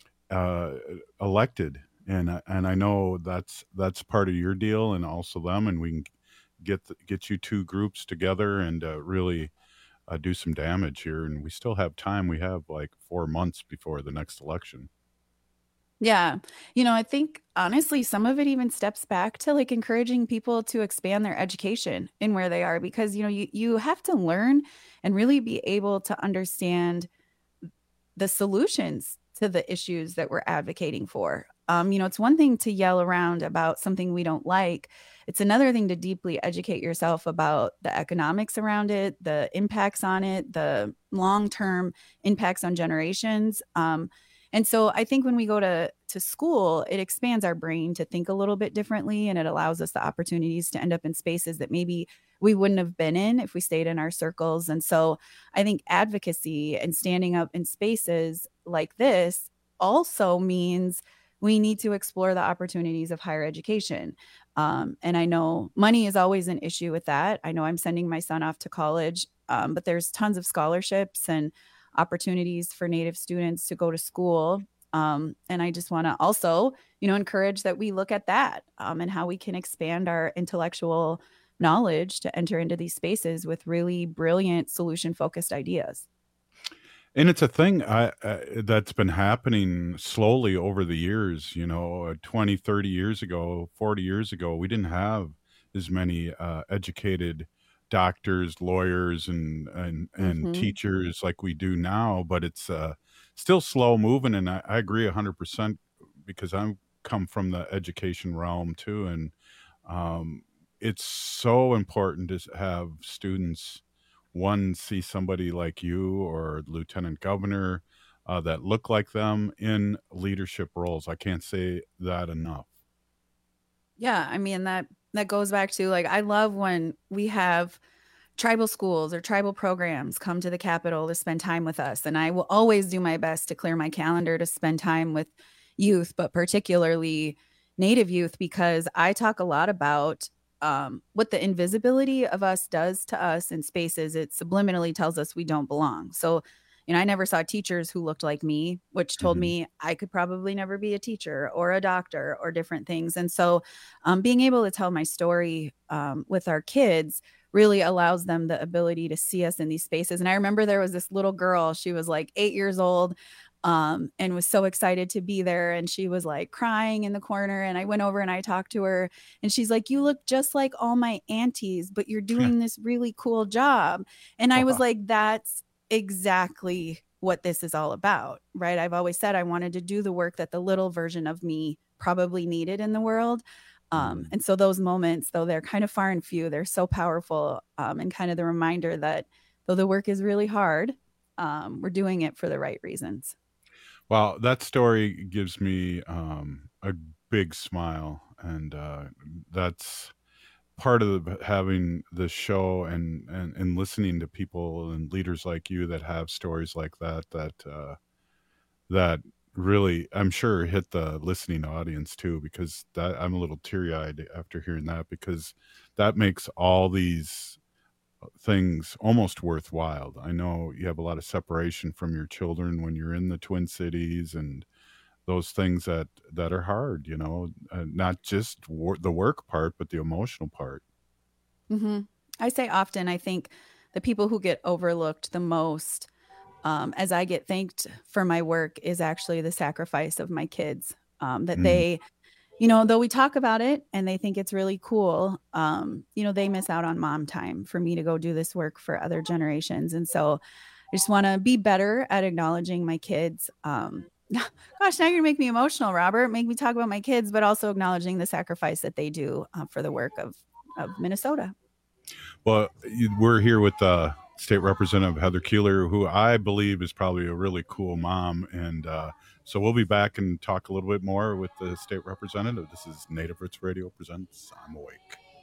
uh, elected. And I- and I know that's that's part of your deal, and also them, and we can get the, get you two groups together and uh, really uh, do some damage here. And we still have time. We have like four months before the next election. Yeah. You know, I think honestly, some of it even steps back to like encouraging people to expand their education in where they are, because, you know, you, you have to learn and really be able to understand the solutions to the issues that we're advocating for. Um, you know, it's one thing to yell around about something we don't like. It's another thing to deeply educate yourself about the economics around it, the impacts on it, the long-term impacts on generations. Um, and so I think when we go to, to school, it expands our brain to think a little bit differently, and it allows us the opportunities to end up in spaces that maybe we wouldn't have been in if we stayed in our circles. And so I think advocacy and standing up in spaces like this also means we need to explore the opportunities of higher education. Um, and I know money is always an issue with that. I know I'm sending my son off to college, um, but there's tons of scholarships and opportunities for Native students to go to school. Um, and I just want to also, you know, encourage that we look at that um, and how we can expand our intellectual knowledge to enter into these spaces with really brilliant solution-focused ideas. And it's a thing I, uh, that's been happening slowly over the years. You know, twenty, thirty years ago, forty years ago, we didn't have as many uh, educated doctors, lawyers, and and, and Mhm. teachers like we do now. But it's uh, still slow moving. And I, I agree one hundred percent because I'm come from the education realm too. And um, it's so important to have students, one, see somebody like you or lieutenant governor uh, that look like them in leadership roles. I can't say that enough. Yeah, I mean, that that goes back to, like, I love when we have tribal schools or tribal programs come to the Capitol to spend time with us. And I will always do my best to clear my calendar to spend time with youth, but particularly Native youth, because I talk a lot about um, what the invisibility of us does to us in spaces. It subliminally tells us we don't belong. So, you know, I never saw teachers who looked like me, which told Mhm. me I could probably never be a teacher or a doctor or different things. And so um, being able to tell my story um, with our kids really allows them the ability to see us in these spaces. And I remember there was this little girl, she was like eight years old um, and was so excited to be there. And she was like crying in the corner. And I went over and I talked to her and she's like, "You look just like all my aunties, but you're doing this really cool job." And I was Wow. like, that's exactly what this is all about, right? I've always said I wanted to do the work that the little version of me probably needed in the world. Um, and so those moments, though they're kind of far and few, they're so powerful, um, and kind of the reminder that though the work is really hard, um, we're doing it for the right reasons. Well, that story gives me um, a big smile. And uh, that's part of the, having this show and, and, and listening to people and leaders like you that have stories like that, that, uh, that really, I'm sure, hit the listening audience too, because that I'm a little teary eyed after hearing that, because that makes all these things almost worthwhile. I know you have a lot of separation from your children when you're in the Twin Cities and those things that, that are hard, you know, uh, not just wor- the work part, but the emotional part. hmm I say often, I think the people who get overlooked the most, um, as I get thanked for my work, is actually the sacrifice of my kids. Um, that Mm. they, you know, though we talk about it and they think it's really cool, um, you know, they miss out on mom time for me to go do this work for other generations. And so I just want to be better at acknowledging my kids. Um, gosh, now you're gonna make me emotional, Robert. Make me talk about my kids, but also acknowledging the sacrifice that they do uh, for the work of, of Minnesota. Well, you- we're here with uh, State Representative Heather Keeler, who I believe is probably a really cool mom. And uh, so we'll be back and talk a little bit more with the State Representative. This is Native Roots Radio presents I'm Awake.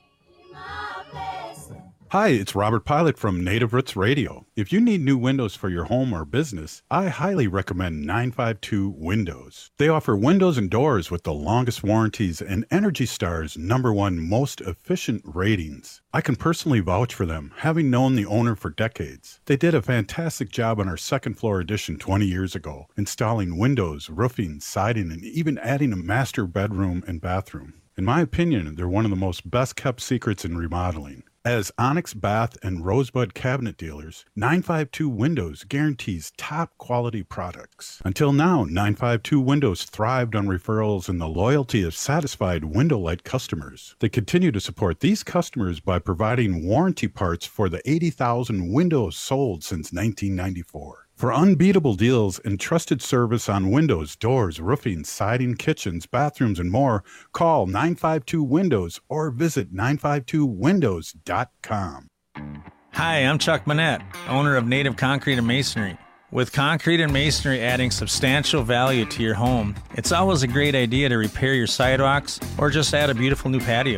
Hi, it's Robert Pilot from Native Roots Radio. If you need new windows for your home or business, I highly recommend nine five two Windows. They offer windows and doors with the longest warranties and Energy Star's number one most efficient ratings. I can personally vouch for them, having known the owner for decades. They did a fantastic job on our second floor addition twenty years ago, installing windows, roofing, siding, and even adding a master bedroom and bathroom. In my opinion, they're one of the most best-kept secrets in remodeling. As Onyx Bath and Rosebud cabinet dealers, nine five two Windows guarantees top-quality products. Until now, nine five two Windows thrived on referrals and the loyalty of satisfied Window Light customers. They continue to support these customers by providing warranty parts for the eighty thousand Windows sold since nineteen ninety-four. For unbeatable deals and trusted service on windows, doors, roofing, siding, kitchens, bathrooms, and more, call nine five two Windows or visit nine five two windows dot com. Hi, I'm Chuck Manette, owner of Native Concrete and Masonry. With concrete and masonry adding substantial value to your home, it's always a great idea to repair your sidewalks or just add a beautiful new patio.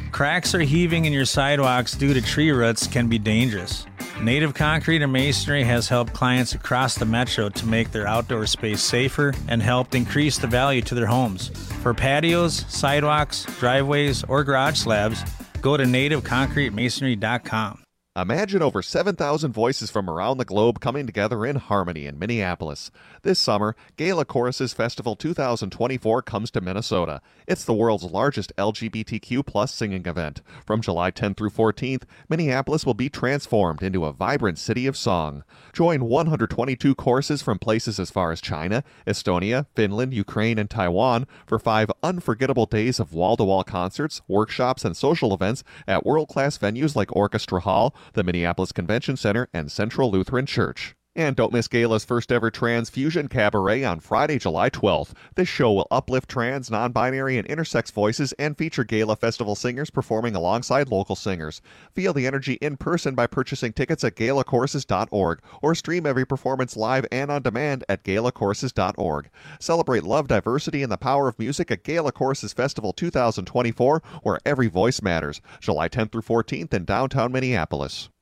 Cracks or heaving in your sidewalks due to tree roots can be dangerous. Native Concrete and Masonry has helped clients across the metro to make their outdoor space safer and helped increase the value to their homes. For patios, sidewalks, driveways, or garage slabs, go to native concrete masonry dot com. Imagine over seven thousand voices from around the globe coming together in harmony in Minneapolis. This summer, Gala Choruses Festival two thousand twenty-four comes to Minnesota. It's the world's largest L G B T Q plus singing event. From July tenth through fourteenth, Minneapolis will be transformed into a vibrant city of song. Join one hundred twenty-two choruses from places as far as China, Estonia, Finland, Ukraine, and Taiwan for five unforgettable days of wall-to-wall concerts, workshops, and social events at world-class venues like Orchestra Hall, the Minneapolis Convention Center, and Central Lutheran Church. And don't miss Gala's first ever Trans Fusion Cabaret on Friday, July twelfth. This show will uplift trans, non-binary, and intersex voices and feature Gala Festival singers performing alongside local singers. Feel the energy in person by purchasing tickets at gala choruses dot org or stream every performance live and on demand at gala choruses dot org. Celebrate love, diversity, and the power of music at Gala Choruses Festival two thousand twenty-four, where every voice matters. July tenth through fourteenth in downtown Minneapolis.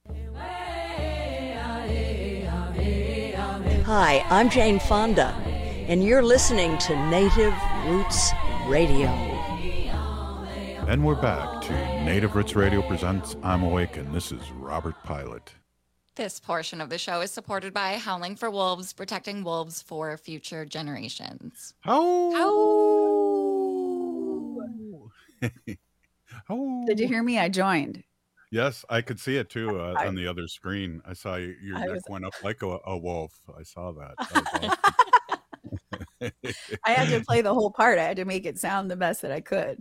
Hi, I'm Jane Fonda, and you're listening to Native Roots Radio. And we're back to Native Roots Radio presents I'm Awake, and this is Robert Pilot. This portion of the show is supported by Howling for Wolves, protecting wolves for future generations. Oh! Oh! Did you hear me? I joined. Yes, I could see it too uh, on the other screen. I saw you, your I neck was... went up like a, a wolf. I saw that. that awesome. I had to play the whole part. I had to make it sound the best that I could.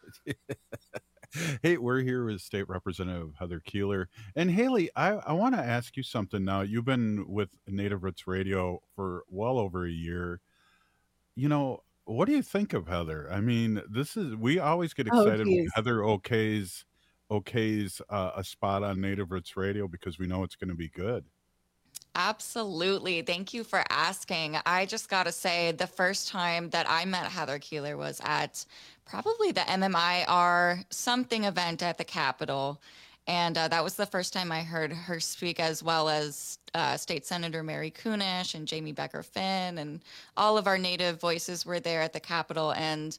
Hey, we're here with State Representative Heather Keeler. And Haley, I, I want to ask you something now. You've been with Native Roots Radio for well over a year. You know, what do you think of Heather? I mean, this is, we always get excited oh, when Heather okays okays uh, a spot on Native Roots Radio because we know it's going to be good. Absolutely. Thank you for asking. I just got to say, the first time that I met Heather Keeler was at probably the M M I R something event at the Capitol. And uh, that was the first time I heard her speak, as well as uh, State Senator Mary Kunesh and Jamie Becker Finn, and all of our Native voices were there at the Capitol. And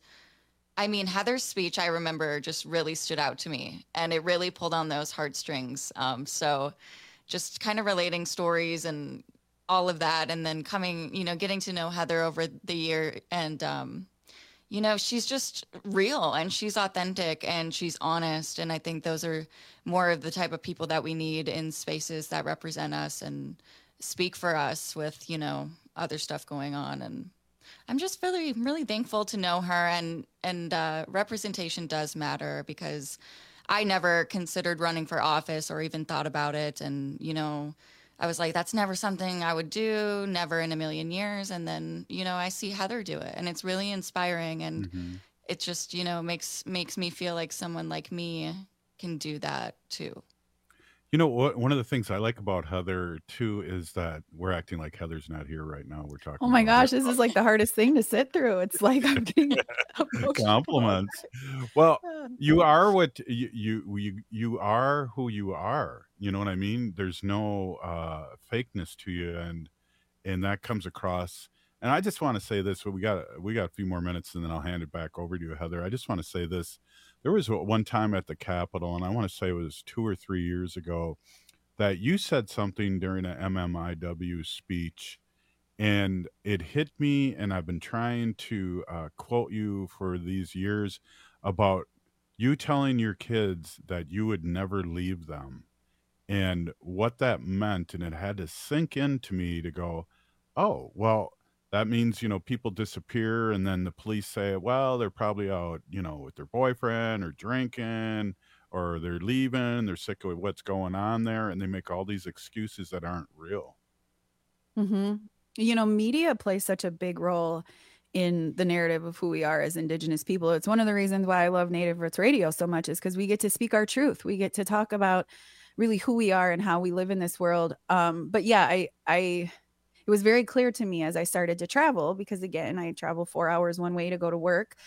I mean, Heather's speech, I remember, just really stood out to me, and it really pulled on those heartstrings. Um, so just kind of relating stories and all of that, and then coming, you know, getting to know Heather over the year. And, um, you know, she's just real, and she's authentic, and she's honest. And I think those are more of the type of people that we need in spaces that represent us and speak for us with, you know, other stuff going on. And I'm just really, really thankful to know her, and and uh, representation does matter, because I never considered running for office or even thought about it. And, you know, I was like, that's never something I would do, never in a million years. And then, you know, I see Heather do it, and it's really inspiring. And mm-hmm. it just, you know, makes makes me feel like someone like me can do that too. You know, what? One of the things I like about Heather, too, is that we're acting like Heather's not here right now. We're talking. Oh, my gosh. This is like the hardest thing to sit through. It's like I'm getting compliments. Well, you are what you, you, you, you are who you are. You know what I mean? There's no uh, fakeness to you. And, and that comes across. And I just want to say this. We got, we got a few more minutes, and then I'll hand it back over to you, Heather. I just want to say this. There was one time at the Capitol, and I want to say it was two or three years ago, that you said something during an M M I W speech, and it hit me, and I've been trying to uh, quote you for these years about you telling your kids that you would never leave them, and what that meant. And it had to sink into me to go, oh, well, that means, you know, people disappear, and then the police say, well, they're probably out, you know, with their boyfriend or drinking, or they're leaving, they're sick of what's going on there, and they make all these excuses that aren't real. Mm-hmm. You know, media plays such a big role in the narrative of who we are as Indigenous people. It's one of the reasons why I love Native Roots Radio so much, is because we get to speak our truth. We get to talk about really who we are and how we live in this world. Um, but yeah, I, I, it was very clear to me as I started to travel, because again, I travel four hours one way to go to work.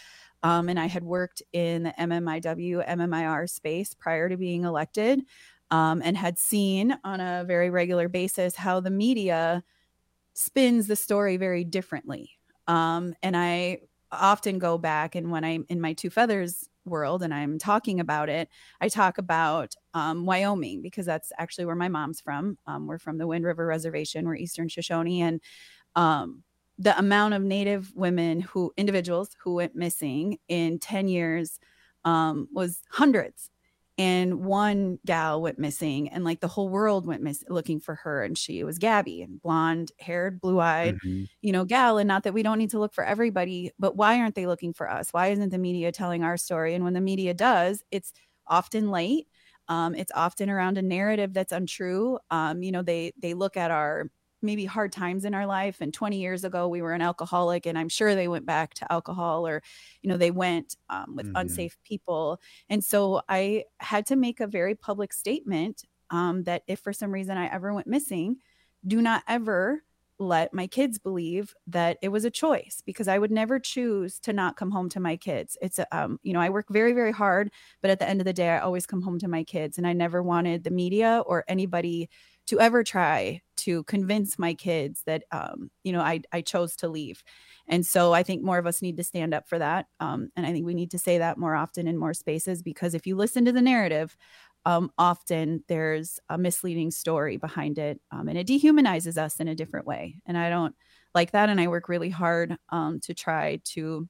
Um, and I had worked in the M M I W, M M I R space prior to being elected, um, and had seen on a very regular basis how the media spins the story very differently. Um, and I often go back, and when I'm in my Two Feathers world and I'm talking about it, I talk about um, Wyoming, because that's actually where my mom's from. Um, we're from the Wind River Reservation. We're Eastern Shoshone. And um, the amount of Native women who, individuals who went missing in ten years um, was hundreds. And one gal went missing, and like the whole world went missing looking for her. And she was Gabby, and blonde haired, blue eyed, mm-hmm. you know, gal. And not that we don't need to look for everybody, but why aren't they looking for us? Why isn't the media telling our story? And when the media does, it's often late. Um, it's often around a narrative that's untrue. Um, you know, they, they look at our maybe hard times in our life. And twenty years ago, we were an alcoholic, and I'm sure they went back to alcohol, or, you know, they went um, with mm-hmm. unsafe people. And so I had to make a very public statement um, that if for some reason I ever went missing, do not ever let my kids believe that it was a choice, because I would never choose to not come home to my kids. It's, a, um, you know, I work very, very hard, but at the end of the day, I always come home to my kids. And I never wanted the media or anybody to ever try to convince my kids that, um, you know, I, I chose to leave. And so I think more of us need to stand up for that. Um, and I think we need to say that more often in more spaces, because if you listen to the narrative, um, often there's a misleading story behind it. Um, and it dehumanizes us in a different way. And I don't like that. And I work really hard um, to try to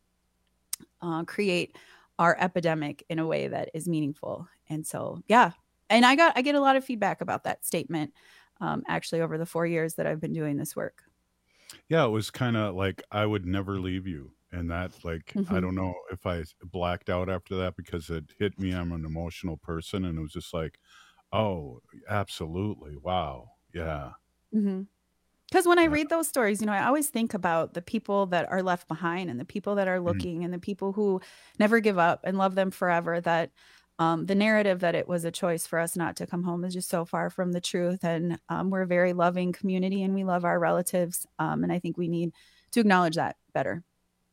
uh, create our epidemic in a way that is meaningful. And so, yeah. And I got, I get a lot of feedback about that statement, um, actually over the four years that I've been doing this work. Yeah, it was kind of like, I would never leave you. And that, like, Mhm. I don't know if I blacked out after that because it hit me. I'm an emotional person. And it was just like, oh, absolutely. Wow. Yeah. Mhm. Because when I read those stories, you know, I always think about the people that are left behind, and the people that are Mhm. looking, and the people who never give up and love them forever. That um, the narrative that it was a choice for us not to come home is just so far from the truth. And um, we're a very loving community, and we love our relatives. Um, and I think we need to acknowledge that better.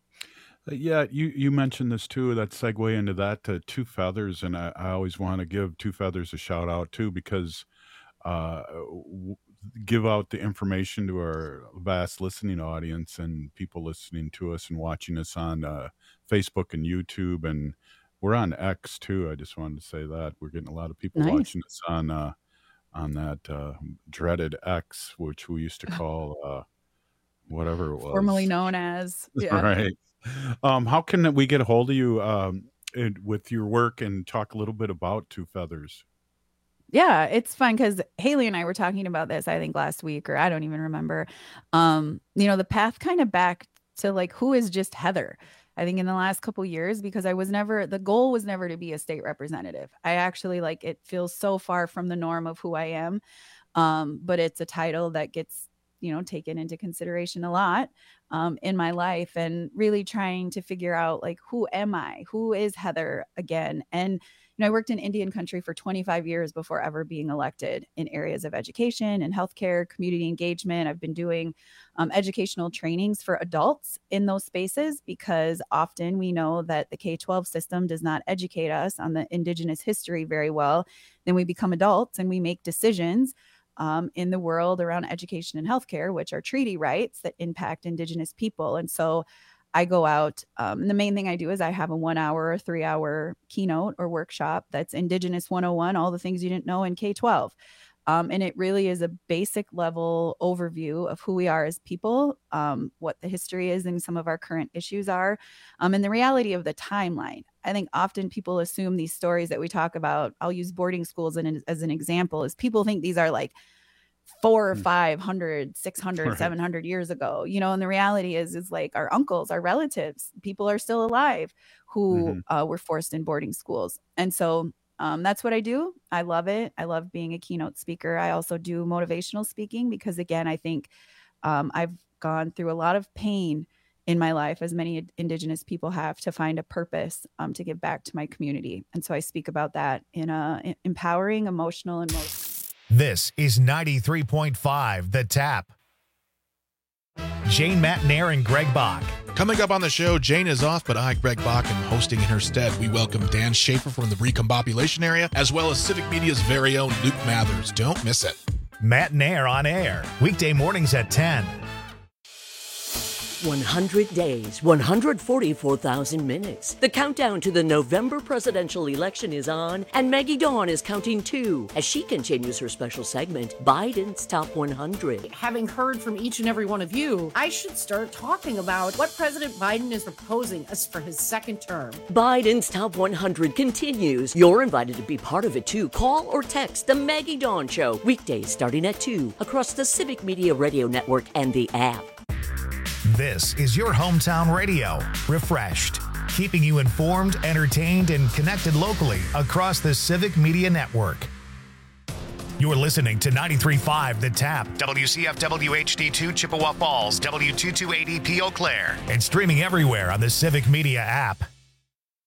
Uh, Yeah, you, you mentioned this too. That segue into that to Two Feathers, and I, I always want to give Two Feathers a shout out too, because uh, w- give out the information to our vast listening audience and people listening to us and watching us on uh, Facebook and YouTube, and we're on X too. I just wanted to say that we're getting a lot of people Nice. watching us on uh, on that uh, dreaded X, which we used to call uh, whatever it Formerly was. known as, yeah. Right. Um, how can we get a hold of you um, and- with your work and talk a little bit about Two Feathers? Yeah, it's fun because Haley and I were talking about this, I think last week, or I don't even remember. Um, you know, the path kind of back to like, who is just Heather? I think in the last couple years, because I was never, the goal was never to be a state representative. I actually like, it feels so far from the norm of who I am. Um, but it's a title that gets, you know, taken into consideration a lot um, in my life, and really trying to figure out like, who am I? Who is Heather again? And you know, I worked in Indian country for twenty-five years before ever being elected in areas of education and healthcare, community engagement. I've been doing um, educational trainings for adults in those spaces, because often we know that the K twelve system does not educate us on the Indigenous history very well. Then we become adults and we make decisions um, in the world around education and healthcare, which are treaty rights that impact Indigenous people. And so I go out, um, and the main thing I do is I have a one hour or three hour keynote or workshop that's Indigenous one oh one, all the things you didn't know in K twelve. Um, and it really is a basic level overview of who we are as people, um, what the history is and some of our current issues are, um, and the reality of the timeline. I think often people assume these stories that we talk about, I'll use boarding schools as, as an example, is people think these are like four or five hundred, six hundred, Right. seven hundred years ago, you know, and the reality is, is like our uncles, our relatives, people are still alive who Mhm. uh, were forced in boarding schools. And so um, that's what I do. I love it. I love being a keynote speaker. I also do motivational speaking because, again, I think um, I've gone through a lot of pain in my life, as many Indigenous people have, to find a purpose um, to give back to my community. And so I speak about that in a in- empowering, emotional, and motivational. This is ninety-three point five The Tap. Jane Matnair and Greg Bach Coming up on the show, Jane is off, but I, Greg Bach, am hosting in her stead. We welcome Dan Schaefer from the Recombobulation area, as well as Civic Media's very own Luke Mathers. Don't miss it. Matt Nair on air, weekday mornings at ten. one hundred days, one hundred forty-four thousand minutes. The countdown to the November presidential election is on, and Maggie Dawn is counting too as she continues her special segment, Biden's Top one hundred. Having heard from each and every one of you, I should start talking about what President Biden is proposing as for his second term. Biden's Top one hundred continues. You're invited to be part of it too. Call or text The Maggie Dawn Show, weekdays starting at two, across the Civic Media Radio Network and the app. This is your hometown radio, refreshed, keeping you informed, entertained, and connected locally across the Civic Media Network. You're listening to ninety-three point five The Tap, W C F W H D two Chippewa Falls, W two two eight E P Eau Claire, and streaming everywhere on the Civic Media app.